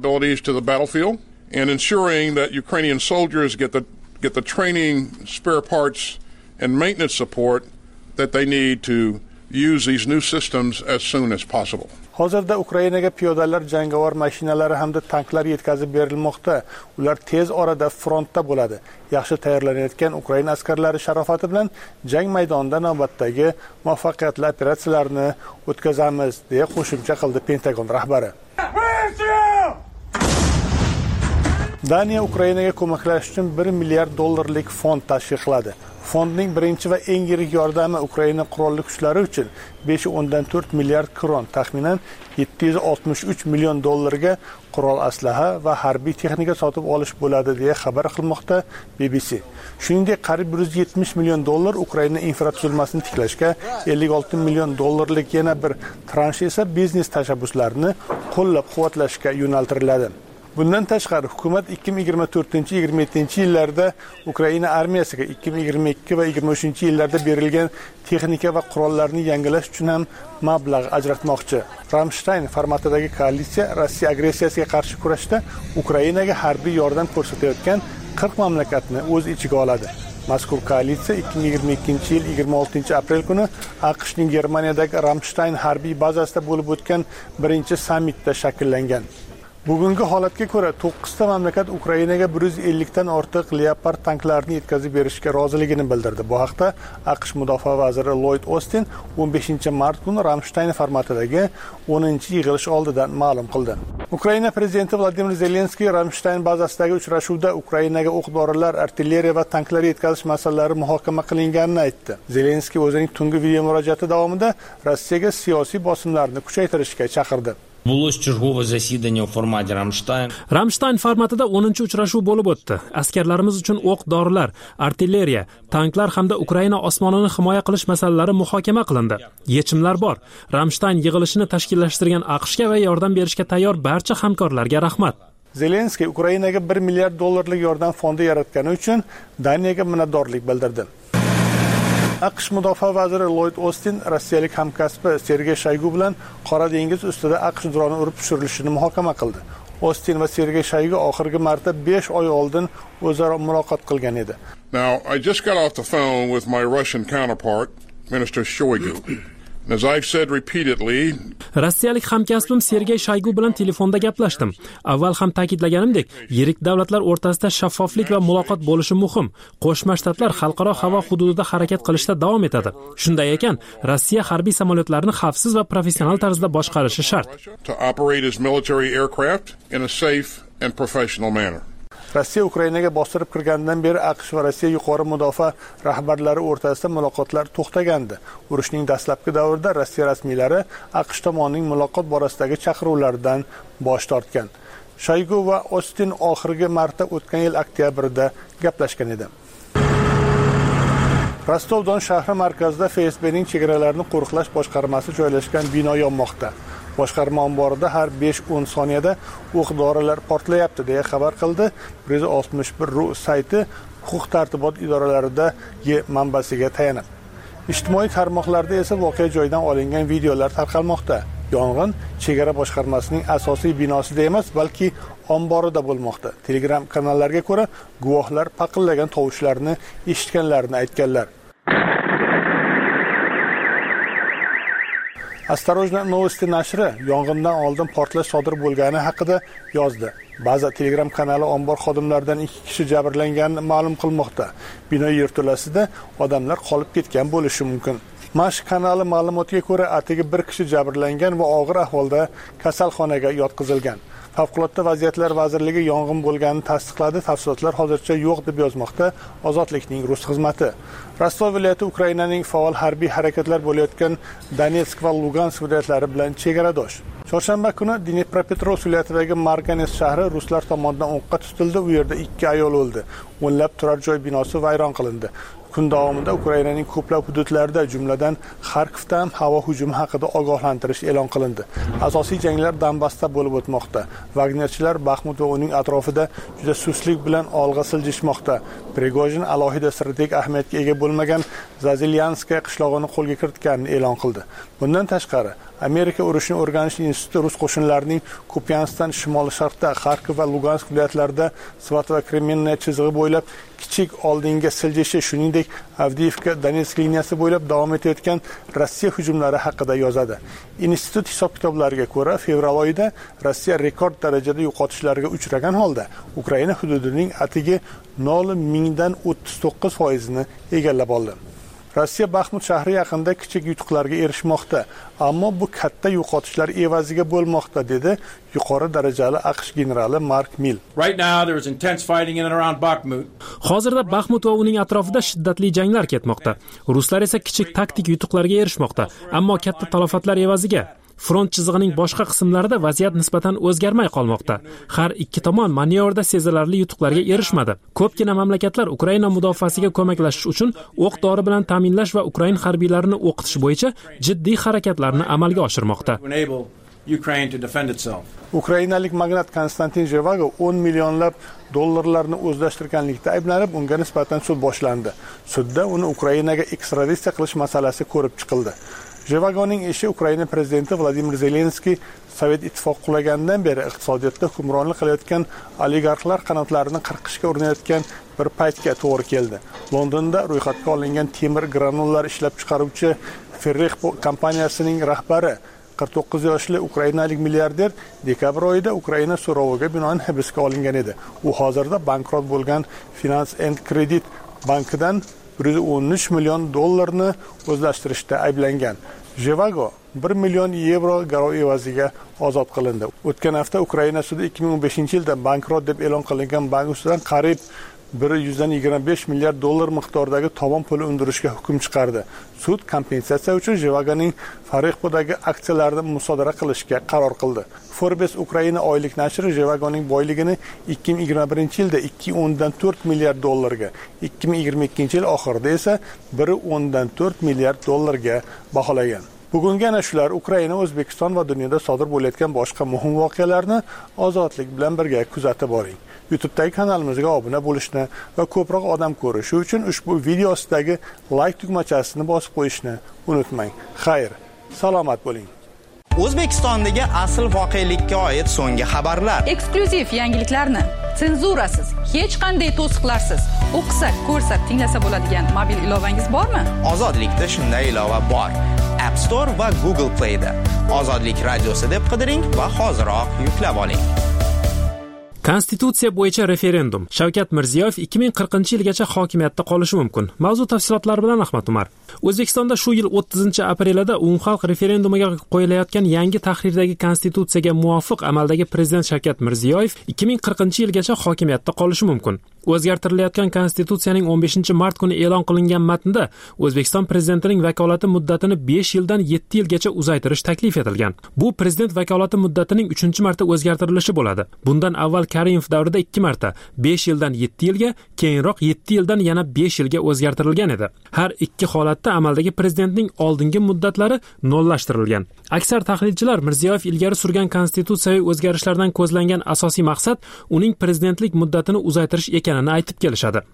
And ensuring that Ukrainian soldiers get the training, spare parts and maintenance support that they need to use these new systems as soon as possible. Hozirda Ukrainaga piyodalar, jangovar mashinalari hamda tanklar yetkazib berilmoqda. Ular tez orada frontda bo'ladi. Yaxshi tayyorlanayotgan Ukraina askarlari sharofati bilan jang maydonida navbatdagi muvaffaqiyatli operatsiyalarni o'tkazamiz, deya qo'shimcha qildi Pentagon rahbari. Daniya Ukrainaga ko'maklash uchun $1 milliard fond tashkil qiladi. Fondning birinchi va eng yirik yordami Ukraina qurolli kuchlari uchun 5.4 milliard kron, taxminan $763 million ga qurol aslaha va harbiy texnika sotib olish bo'ladi, deya xabar qilmoqda BBC. Shuningdek, qariyb $170 million Ukraina infratuzilmasini tiklashga, $56 million yana bir transh esa biznes tashabbuslarini qo'llab-quvvatlashga yo'naltiriladi. Bundan tashqari hukumat 2024-27 yillarda Ukraina armiyasiga 2022 va 2023 yillarda berilgan texnika va qurollarni yangilash uchun ham mablag' ajratmoqchi. Ramstein formatidagi koalitsiya Rossiya agressiyasiga qarshi kurashda Ukrainaga harbiy yordam ko'rsatayotgan 40 mamlakatni o'z ichiga oladi. Mazkur koalitsiya 2022 yil 26 aprel kuni AQShning Germaniyadagi Ramstein harbiy bazasida bo'lib o'tgan birinchi sammitda shakllangan. Bugungi holatga ko'ra 9 ta mamlakat Ukrainaga 150 dan ortiq Leopard tanklarini yetkazib berishga roziligini bildirdi. Bu haqda AQSh mudofaa vaziri Lloyd Austin 15 mart kuni Ramstein formatidagi 10-yig'ilish oldidan ma'lum qildi. Ukraina prezidenti Vladimir Zelenskiy Ramstein bazasidagi uchrashuvda Ukrainaga o'q-dorilar, artilleriya va tanklar yetkazish masalalari muhokama qilinganini aytdi. Zelenskiy o'zining tungi video murojaati davomida Rossiyaga siyosiy bosimlarni kuchaytirishga chaqirdi. Ramstein formatida 10-uchrashuv bo'lib o'tdi. Askarlarimiz uchun o'q-dorilar, artilleriya, tanklar hamda Ukraina osmonini himoya qilish masalalari muhokama qilindi. Yechimlar bor. Ramstein yig'ilishini tashkillashtirgan AQShga va yordam berishga tayyor barcha hamkorlarga rahmat. Zelenskiy Ukrainaga $1 milliard yordam fondi yaratgani uchun Daniyaga minnatdorlik bildirdi. AQSh mudofaa vaziri Lloyd Austin rossiyalik hamkasbi Sergey Shoygu bilan Qora dengiz ustida AQSh droni urib tushirilishini muhokama qildi. Austin va Sergey Shoygu oxirgi marta 5 oy oldin o'zaro muloqot qilgan edi. Now, I just got off the phone with my Russian counterpart, Minister Shoigu. As I've said repeatedly, Rossiyalik hamkasbim Sergey Shoygu bilan telefonda gaplashdim. Avval ham ta'kidlaganimdek, yirik davlatlar o'rtasida shaffoflik va muloqot bo'lishi muhim. Qo'shma Shtatlar xalqaro havo hududida harakat qilishda davom etadi. Shunday ekan, Rossiya harbiy samolyotlarini xavfsiz va professional tarzda boshqarishi shart. To operate its military aircraft in a safe and professional manner. Rossiya Ukrainaga bostirib kirgandan beri AQSh va Rossiya yuqori mudofaa rahbarlari o'rtasida muloqotlar to'xtagandi. Urushning dastlabki davrida Rossiya rasmiylari AQSh tomonining muloqot borasidagi chaqiruvlardan bosh tortgan. Shoygu va Austin oxirgi marta o'tgan yil oktyabrda gaplashgan edi. Rostov-Don shahri markazida FSBning chegaralarini qo'riqlash boshqarmasi joylashgan bino yonmoqda. Boshqarma omborida har 5-10 soniyada o'q-dorilar portlayapti, deya xabar qildi 161.ru sayti huquq-tartibot idoralaridagi manbasiga tayanib. Ijtimoiy tarmoqlarda esa voqea joyidan olingan videolar tarqalmoqda. Yong'in chegara boshqarmasining asosiy binosida emas, balki omborida bo'lmoqda. Telegram kanallarga ko'ra, guvohlar paqillagan tovushlarni eshitganlarini aytganlar. Осторожно Novosti nashri yong'indan oldin portlash sodir bo'lgani haqida yozdi. Ba'zi Telegram kanali ombor xodimlaridan 2 kishi jabrlanganini ma'lum qilmoqda. Bino yerto'lasida odamlar qolib ketgan bo'lishi mumkin. Mash kanali ma'lumotiga ko'ra, atigi 1 kishi jabrlangan va og'ir ahvolda kasalxonaga yotqizilgan. Favqulodda vaziyatlar vazirligi yong'in bo'lganini tasdiqladi. Tafsilotlar hozircha yo'q deb yozmoqda Ozodlikning rus xizmati. Rostov viloyati Ukrainaning faol harbiy harakatlar bo'layotgan Donetsk va Lugansk viloyatlari bilan chegaradosh. Chorshanba kuni Dnepropetrovsk viloyatidagi Marganes shahri ruslar tomonidan o'qqa tutildi. U yerda 2 ayol o'ldi. O'nlab turar joy binosi vayron qilindi. Kun davomida Ukrainaning ko'plab hududlarida, jumladan Xarkovda ham havo hujumi haqida ogohlantirish e'lon qilindi. Asosiy janglar Donbassda bo'lib o'tmoqda. Wagnerchilar Baxmut va uning atrofida juda suslik bilan olg'a siljishmoqda. Prigojin alohida strategik ahamiyatga ega bo'lmagan Zazilyanskaya qishlog'ini qo'lga kiritganini e'lon qildi. Bundan tashqari, Amerika urushni o'rganish instituti rus qo'shinlarining Kupiansdan shimol-sharqda, Xarkov va Lugansk viloyatlarida Svat va Kremenniya chizig'i bo'ylab kichik oldinga siljishi, shuningdek Avdiivka Donetsk liniyasi bo'ylab davom etayotgan Rossiya hujumlari haqida yozadi. Institut hisob-kitoblariga ko'ra, fevral oyida Rossiya rekord darajada yo'qotishlarga uchragan holda Ukraina hududining atigi 0,39% ni egallab oldi. Rossiya Baxmut shahri yaqinida kichik yutuqlarga erishmoqda, ammo bu katta yo'qotishlar evaziga bo'lmoqda, dedi yuqori darajali AQSh generali Mark Mill. Hozirda Baxmut va uning atrofida shiddatli janglar ketmoqda. Ruslar esa kichik taktik yutuqlarga erishmoqda, ammo katta talofatlar evaziga. Front chizig'ining boshqa qismlarida vaziyat nisbatan o'zgarmay qolmoqda. Har ikki tomon manyovrda sezilarli yutuqlarga erishmadi. Ko'pgina mamlakatlar Ukraina mudofaasiga ko'maklashish uchun o'q-dori bilan ta'minlash va Ukraina harbiylarini o'qitish bo'yicha jiddiy harakatlarni amalga oshirmoqda. Ukrainalik magnat Konstantin Zhevago 10 millionlab dollarlarni o'zlashtirganlikda ayblanib, unga nisbatan sud boshlandi. Sudda uni Ukrainaga ekstraditsiya qilish masalasi ko'rib chiqildi. Zhevagoning ishi Ukraina prezidenti Vladimir Zelenskiy Sovet ittifoqi qulaganidan beri iqtisodiyotda hukmronlik qilayotgan oligarxlar qanotlarini qirqishga urinayotgan bir paytga to'g'ri keldi. Londonda ro'yxatga olingan temir granullar ishlab chiqaruvchi Ferrix kompaniyasining rahbari 49 yoshli ukrainalik milliarder dekabr oyida Ukraina so'roviga binoan hibsga olingan edi. U hozirda bankrot bo'lgan Finance and Credit bankidan 113 million dollarni o'zlashtirishda ayblangan. Zhevago 1 million yevro garov evaziga ozod qilindi. O'tgan hafta Ukraina sudi 2015-yilda bankrot deb e'lon qilingan bank ustidan qariyb 125 milliard dollar miqdoridagi tovon puli undirishga hukm chiqardi. Sud kompensatsiya uchun Zhevagoning Farexpodagi aksiyalarini musodara qilishga qaror qildi. Forbes Ukraina oylik nashri Zhevagoning boyligini 2021-yilda 2.4 milliard dollarga, 2022-yil oxirida esa 1.4 milliard dollarga baholagan. Bugungi ana shular Ukraina, O'zbekiston va dunyoda sodir bo'layotgan boshqa muhim voqealarni Ozodlik bilan birga kuzatib boring. YouTube'dagi kanalimizga obuna bo'lishni va ko'proq odam ko'rishi uchun ushbu video ostidagi like tugmachasini bosib qo'yishni unutmang. Xayr, salomat bo'ling. O'zbekistondagi asl voqelikka oid so'nggi xabarlar, eksklyuziv yangiliklarni senzurasiz, hech qanday to'siqlarsiz o'qisa, ko'rsa, tinglasa bo'ladigan mobil ilovangiz bormi? Ozodlikda shunday ilova bor. App Store va Google Play da Ozodlik radiosi deb qidiring va hoziroq yuklab oling. Konstitutsiya bo'yicha referendum. Shavkat Mirziyoyev 2040-yilgacha hokimiyatda qolishi mumkin. Mavzu tafsilotlari bilan Ahmad Umar. O'zbekistonda shu yil 30-aprelida umumxalq referendumiga qo'yilayotgan yangi tahrirdagi konstitutsiyaga muvofiq amaldagi prezident Shavkat Mirziyoyev 2040-yilgacha hokimiyatda qolishi mumkin. O'zgartirilayotgan konstitutsiyaning 15-mart kuni e'lon qilingan matnda O'zbekiston prezidentining vakolati muddatini 5 yildan 7 yilgacha uzaytirish taklif etilgan. Bu prezident vakolati muddatining 3-marta o'zgartirilishi bo'ladi. Bundan avval Karimov davrida 2 marta 5 yildan 7 yilga, keyinroq 7 yildan yana 5 yilga o'zgartirilgan edi. Har ikki holatda amaldagi prezidentning oldingi muddatlari nollashtirilgan. Aksar tahlilchilar Mirziyoyev ilgari surgan konstitutsiyaviy o'zgarishlardan ko'zlangan asosiy maqsad uning prezidentlik muddatini uzaytirish ekanini aytib kelishadi.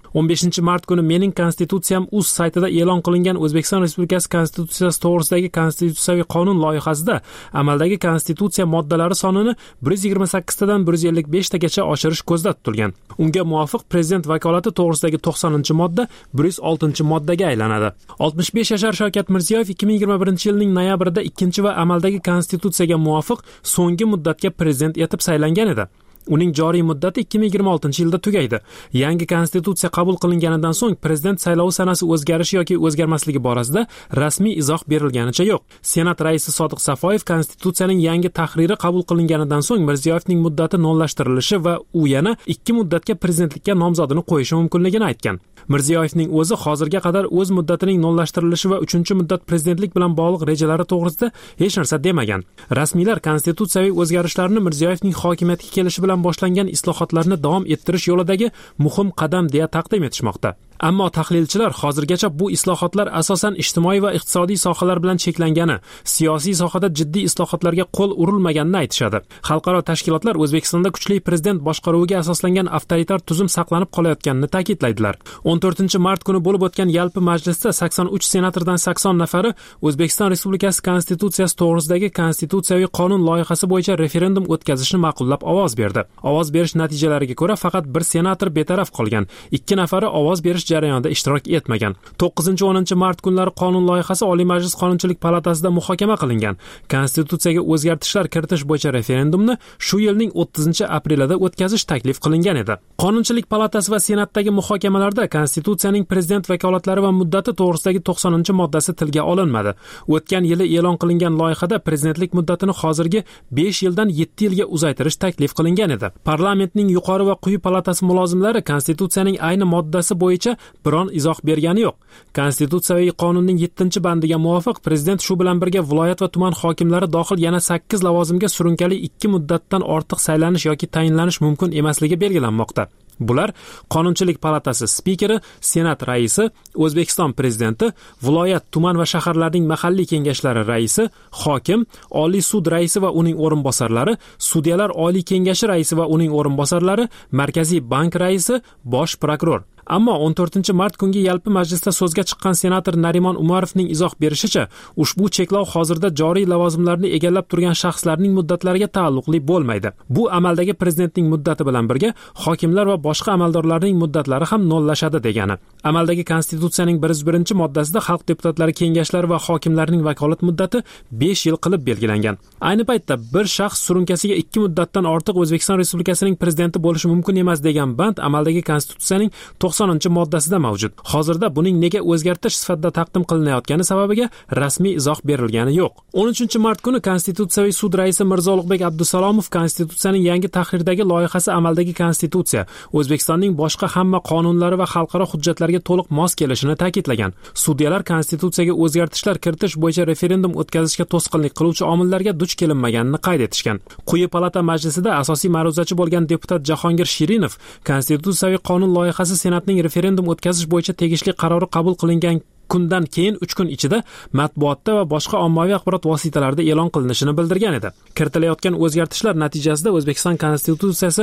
15-mart kuni Mening konstitutsiyam uz saytida e'lon qilingan O'zbekiston Respublikasi Konstitutsiyasi to'g'risidagi konstitutsiyaviy qonun loyihasida amaldagi konstitutsiya moddalari sonini 128 tadan 155 tagacha oshirish ko'zda tutilgan. Unga muvofiq prezident vakolati to'g'risidagi 90-modda 106-moddaga aylanadi. 65 yashar Shavkat Mirziyoyev 2021-yilning noyabrida 2 va amaldagi konstitutsiyaga muvofiq so'nggi muddatga prezident etib saylangan edi. Uning joriy muddati 2026-yilda tugaydi. Yangi konstitutsiya qabul qilinganidan so'ng prezident saylovi sanasi o'zgarishi yoki o'zgarmasligi borasida rasmiy izoh berilganicha yo'q. Senat raisi Sodiq Safoyev konstitutsiyaning yangi tahriri qabul qilinganidan so'ng Mirziyoyevning muddati nollashtirilishi va u yana 2 muddatga prezidentlikka nomzodini qo'yishi mumkinligini aytgan. Mirziyoyevning o'zi hozirga qadar o'z muddatining nollashtirilishi va 3-muddat prezidentlik bilan bog'liq rejalari to'g'risida hech narsa demagan. Rasmiylar konstitutsiyaviy o'zgarishlarni Mirziyoyevning hokimiyatga kelishi bilan boshlangan islohotlarni davom ettirish yo'lidagi muhim qadam deya taqdim etishmoqda. Ammo tahlilchilar hozirgacha bu islohotlar asosan ijtimoiy va iqtisodiy sohalar bilan cheklangani, siyosiy sohada jiddiy islohotlarga qo'l urilmaganini aytishadi. Xalqaro tashkilotlar O'zbekistonda kuchli prezident boshqaruviga asoslangan avtoritar tuzum saqlanib qolayotganini ta'kidlaydilar. 14-mart kuni bo'lib o'tgan yalpi majlisda 83 senatordan 80 nafari O'zbekiston Respublikasi Konstitutsiyasi to'g'risidagi konstitutsiyaviy qonun loyihasi bo'yicha referendum o'tkazishni ma'qullab ovoz berdi. Ovoz berish natijalariga ko'ra faqat bir senator betaraf qolgan, 2 nafari ovoz berish jarayonida ishtirok etmagan. 9-10 mart kunlari qonun loyihasi Oliy Majlis Qonunchilik palatasida muhokama qilingan. Konstitutsiyaga o'zgartishlar kiritish bo'yicha referendumni shu yilning 30-aprelida o'tkazish taklif qilingan edi. Qonunchilik palatasi va senatdagi muhokamalarda konstitutsiyaning prezident vakolatlari va muddati to'g'risidagi 90-moddasi tilga olinmadi. O'tgan yili e'lon qilingan loyihada prezidentlik muddatini hozirgi 5 yildan 7 yilga uzaytirish taklif qilingan edi. Parlamentning yuqori va quyi palatasi mulozimlari konstitutsiyaning ayni moddasi bo'yicha biron izoh bergani yo'q. Konstitutsiyaviy qonunning 7-bandiga muvofiq prezident shu bilan birga viloyat va tuman hokimlari dohil yana 8 lavozimga surunkali 2 muddatdan ortiq saylanish yoki tayinlanish mumkin emasligi belgilanmoqda. Bular Qonunchilik palatasi spikeri, Senat raisi, O'zbekiston prezidenti, viloyat, tuman va shaharlarning mahalliy kengashlari raisi, hokim, Oliy sud raisi va uning o'rinbosarlari, sudyalar oliy kengashi raisi va uning o'rinbosarlari, Markaziy bank raisi, bosh prokuror. Ammo 14-mart kungi yalpi majlisda so'zga chiqqan senator Narimon Umarovning izoh berishicha, ushbu cheklov hozirda joriy lavozimlarni egallab turgan shaxslarning muddatlariga taalluqli bo'lmaydi. Bu amaldagi prezidentning muddati bilan birga hokimlar va boshqa amaldorlarning muddatlari ham nollashadi degani. Amaldagi konstitutsiyaning 101-moddasida xalq deputatlari kengashlari va hokimlarning vakolat muddati 5 yil qilib belgilangan. Ayni paytda bir shaxs surunkasiga 2 muddatdan ortiq O'zbekiston Respublikasining prezidenti bo'lishi mumkin emas degan band amaldagi konstitutsiyaning 90-moddasida mavjud. Hozirda buning nega o'zgartirish sifatida taqdim qilinayotgani sababiga rasmiy izoh berilgani yo'q. 13-mart kuni Konstitutsiyaviy sud raisi Mirzo Ulug'bek Abdusalomov konstitutsiyaning yangi tahrirdagi loyihasi amaldagi konstitutsiya O'zbekistonning boshqa hamma qonunlari va xalqaro hujjatlarga to'liq mos kelishini ta'kidlagan. Sudyalar konstitutsiyaga o'zgartishlar kiritish bo'yicha referendum o'tkazishga to'sqinlik qiluvchi omillarga duch kelinmaganini qayd etishgan. Quyi palata majlisida asosiy ma'ruzachi bo'lgan deputat Jahongir Shirinov konstitutsiyaviy qonun loyihasi senatning referendum o'tkazish bo'yicha tegishli qarori qabul qilingan kundan keyin 3 kun ichida matbuotda va boshqa ommaviy axborot vositalarida e'lon qilinishini bildirgan edi. Kiritilayotgan o'zgartishlar natijasida O'zbekiston konstitutsiyasi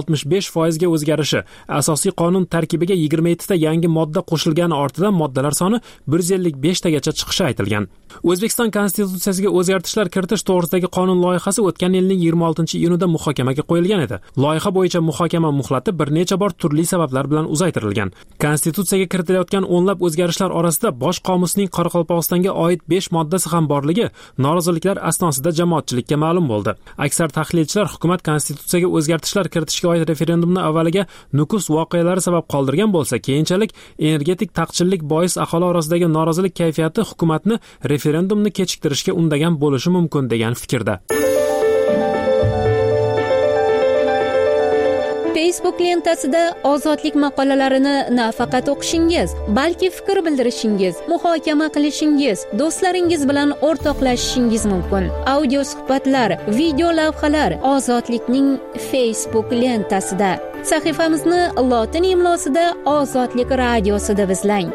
65% ga o'zgarishi, asosiy qonun tarkibiga 27 ta yangi modda qo'shilgani ortidan moddalar soni 155 tagacha chiqishi aytilgan. O'zbekiston konstitutsiyasiga o'zgartishlar kiritish to'g'risidagi qonun loyihasi o'tgan yilning 26-iyunida muhokamaga qo'yilgan edi. Loyiha bo'yicha muhokama muhlati bir necha bor turli sabablar bilan uzaytirilgan. Konstitutsiyaga kiritilayotgan o'nlab o'zgarishlar orasida bosh qomusning Qoraqalpog'istonga oid 5 moddasi ham borligi noroziliklar asnosida jamoatchilikka ma'lum bo'ldi. Aksar tahlilchilar hukumat konstitutsiyaga o'zgartishlar kiritishga oid referendumni avvaliga Nukus voqealari sabab qoldirgan bo'lsa, keyinchalik energetik taqchillik bois aholi orasidagi norozilik kayfiyati hukumatni referendumni kechiktirishga undagan bo'lishi mumkin degan fikrda. Facebook lentasida ozodlik maqolalarini nafaqat o'qishingiz, balki fikr bildirishingiz, muhokama qilishingiz, do'stlaringiz bilan o'rtoqlashishingiz mumkin. Audio suhbatlar, video lavhalar Ozodlikning Facebook lentasida. Sahifamizni lotin imlosida Ozodlik radiosida izlang.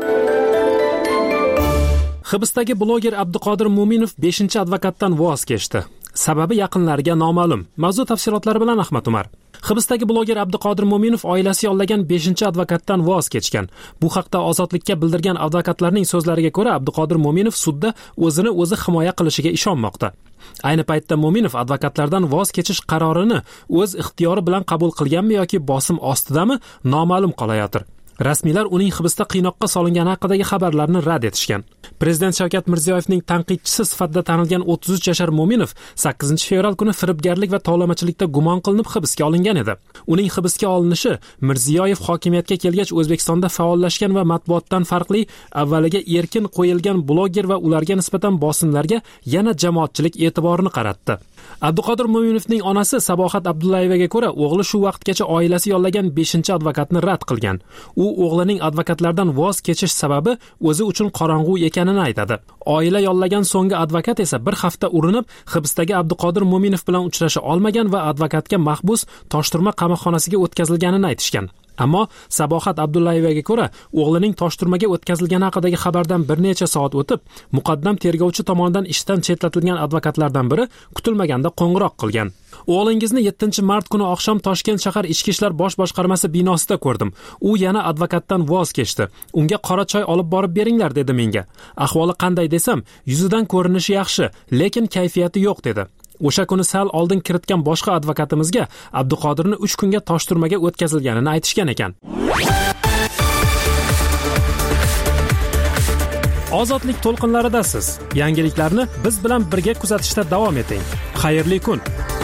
Hibsdagi bloger Abduqodir Mo'minov 5-advokatdan voz kechdi. Sababi yaqinlariga noma'lum. Mavzu tafsilotlari bilan Ahmad Umar. Hibsdagi bloger Abduqodir Mo'minov oilasi yollagan 5-advokatdan voz kechgan. Bu haqda Ozodlikka bildirgan advokatlarning so'zlariga ko'ra, Abduqodir Mo'minov sudda o'zini o'zi himoya qilishiga ishonmoqda. Ayni paytda Mo'minov advokatlardan voz kechish qarorini o'z ixtiyori bilan qabul qilganmi yoki bosim ostidami noma'lum qolayotir. Rasmiylar uning hibsda qiynoqqa solingani haqidagi xabarlarni rad etishgan. Prezident Shavkat Mirziyoyevning tanqidchisi sifatida tanilgan 33 yashar Mo'minov 8-fevral kuni firibgarlik va tovlamachilikda gumon qilinib hibsga olingan edi. Uning hibsga olinishi Mirziyoyev hokimiyatga kelgach O'zbekistonda faollashgan va matbuotdan farqli avvaliga erkin qo'yilgan bloger va ularga nisbatan bosimlarga yana jamoatchilik e'tiborini qaratdi. Abduqodir Mo'minovning onasi Sabohat Abdullayevaga ko'ra, o'g'li shu vaqtgacha oilasi yollagan 5-advokatni rad qilgan. U o'g'lining advokatlardan voz kechish sababi o'zi uchun qorong'u ekanini aytadi. Oila yollagan so'nggi advokat esa bir hafta urinib, hibsdagi Abduqodir Mo'minov bilan uchrasha olmagan va advokatga mahbus Toshturma qamoqxonasiga o'tkazilganini aytishgan. Ammo Sabohat Abdullayevaga ko'ra, o'g'lining Toshturmaga o'tkazilgani haqidagi xabardan bir necha soat o'tib, muqaddam tergovchi tomonidan ishdan chetlatilgan advokatlardan biri kutilmaganda qo'ng'iroq qilgan. O'g'lingizni 7-mart kuni oqshom Toshkent shahar ichki ishlar bosh boshqarmasi binosida ko'rdim. U yana advokatdan voz kechdi. Unga qora choy olib borib beringlar dedi menga. Ahvoli qanday desam, yuzidan ko'rinishi yaxshi, lekin kayfiyati yo'q dedi. O'sha kuni sal oldin kiritgan boshqa advokatimizga Abduqodirni 3 kunga Toshturmaga o'tkazilganini aytishgan ekan. Ozodlik to'lqinlaridasiz. Yangiliklarni biz bilan birga kuzatishda davom eting. Xayrli kun.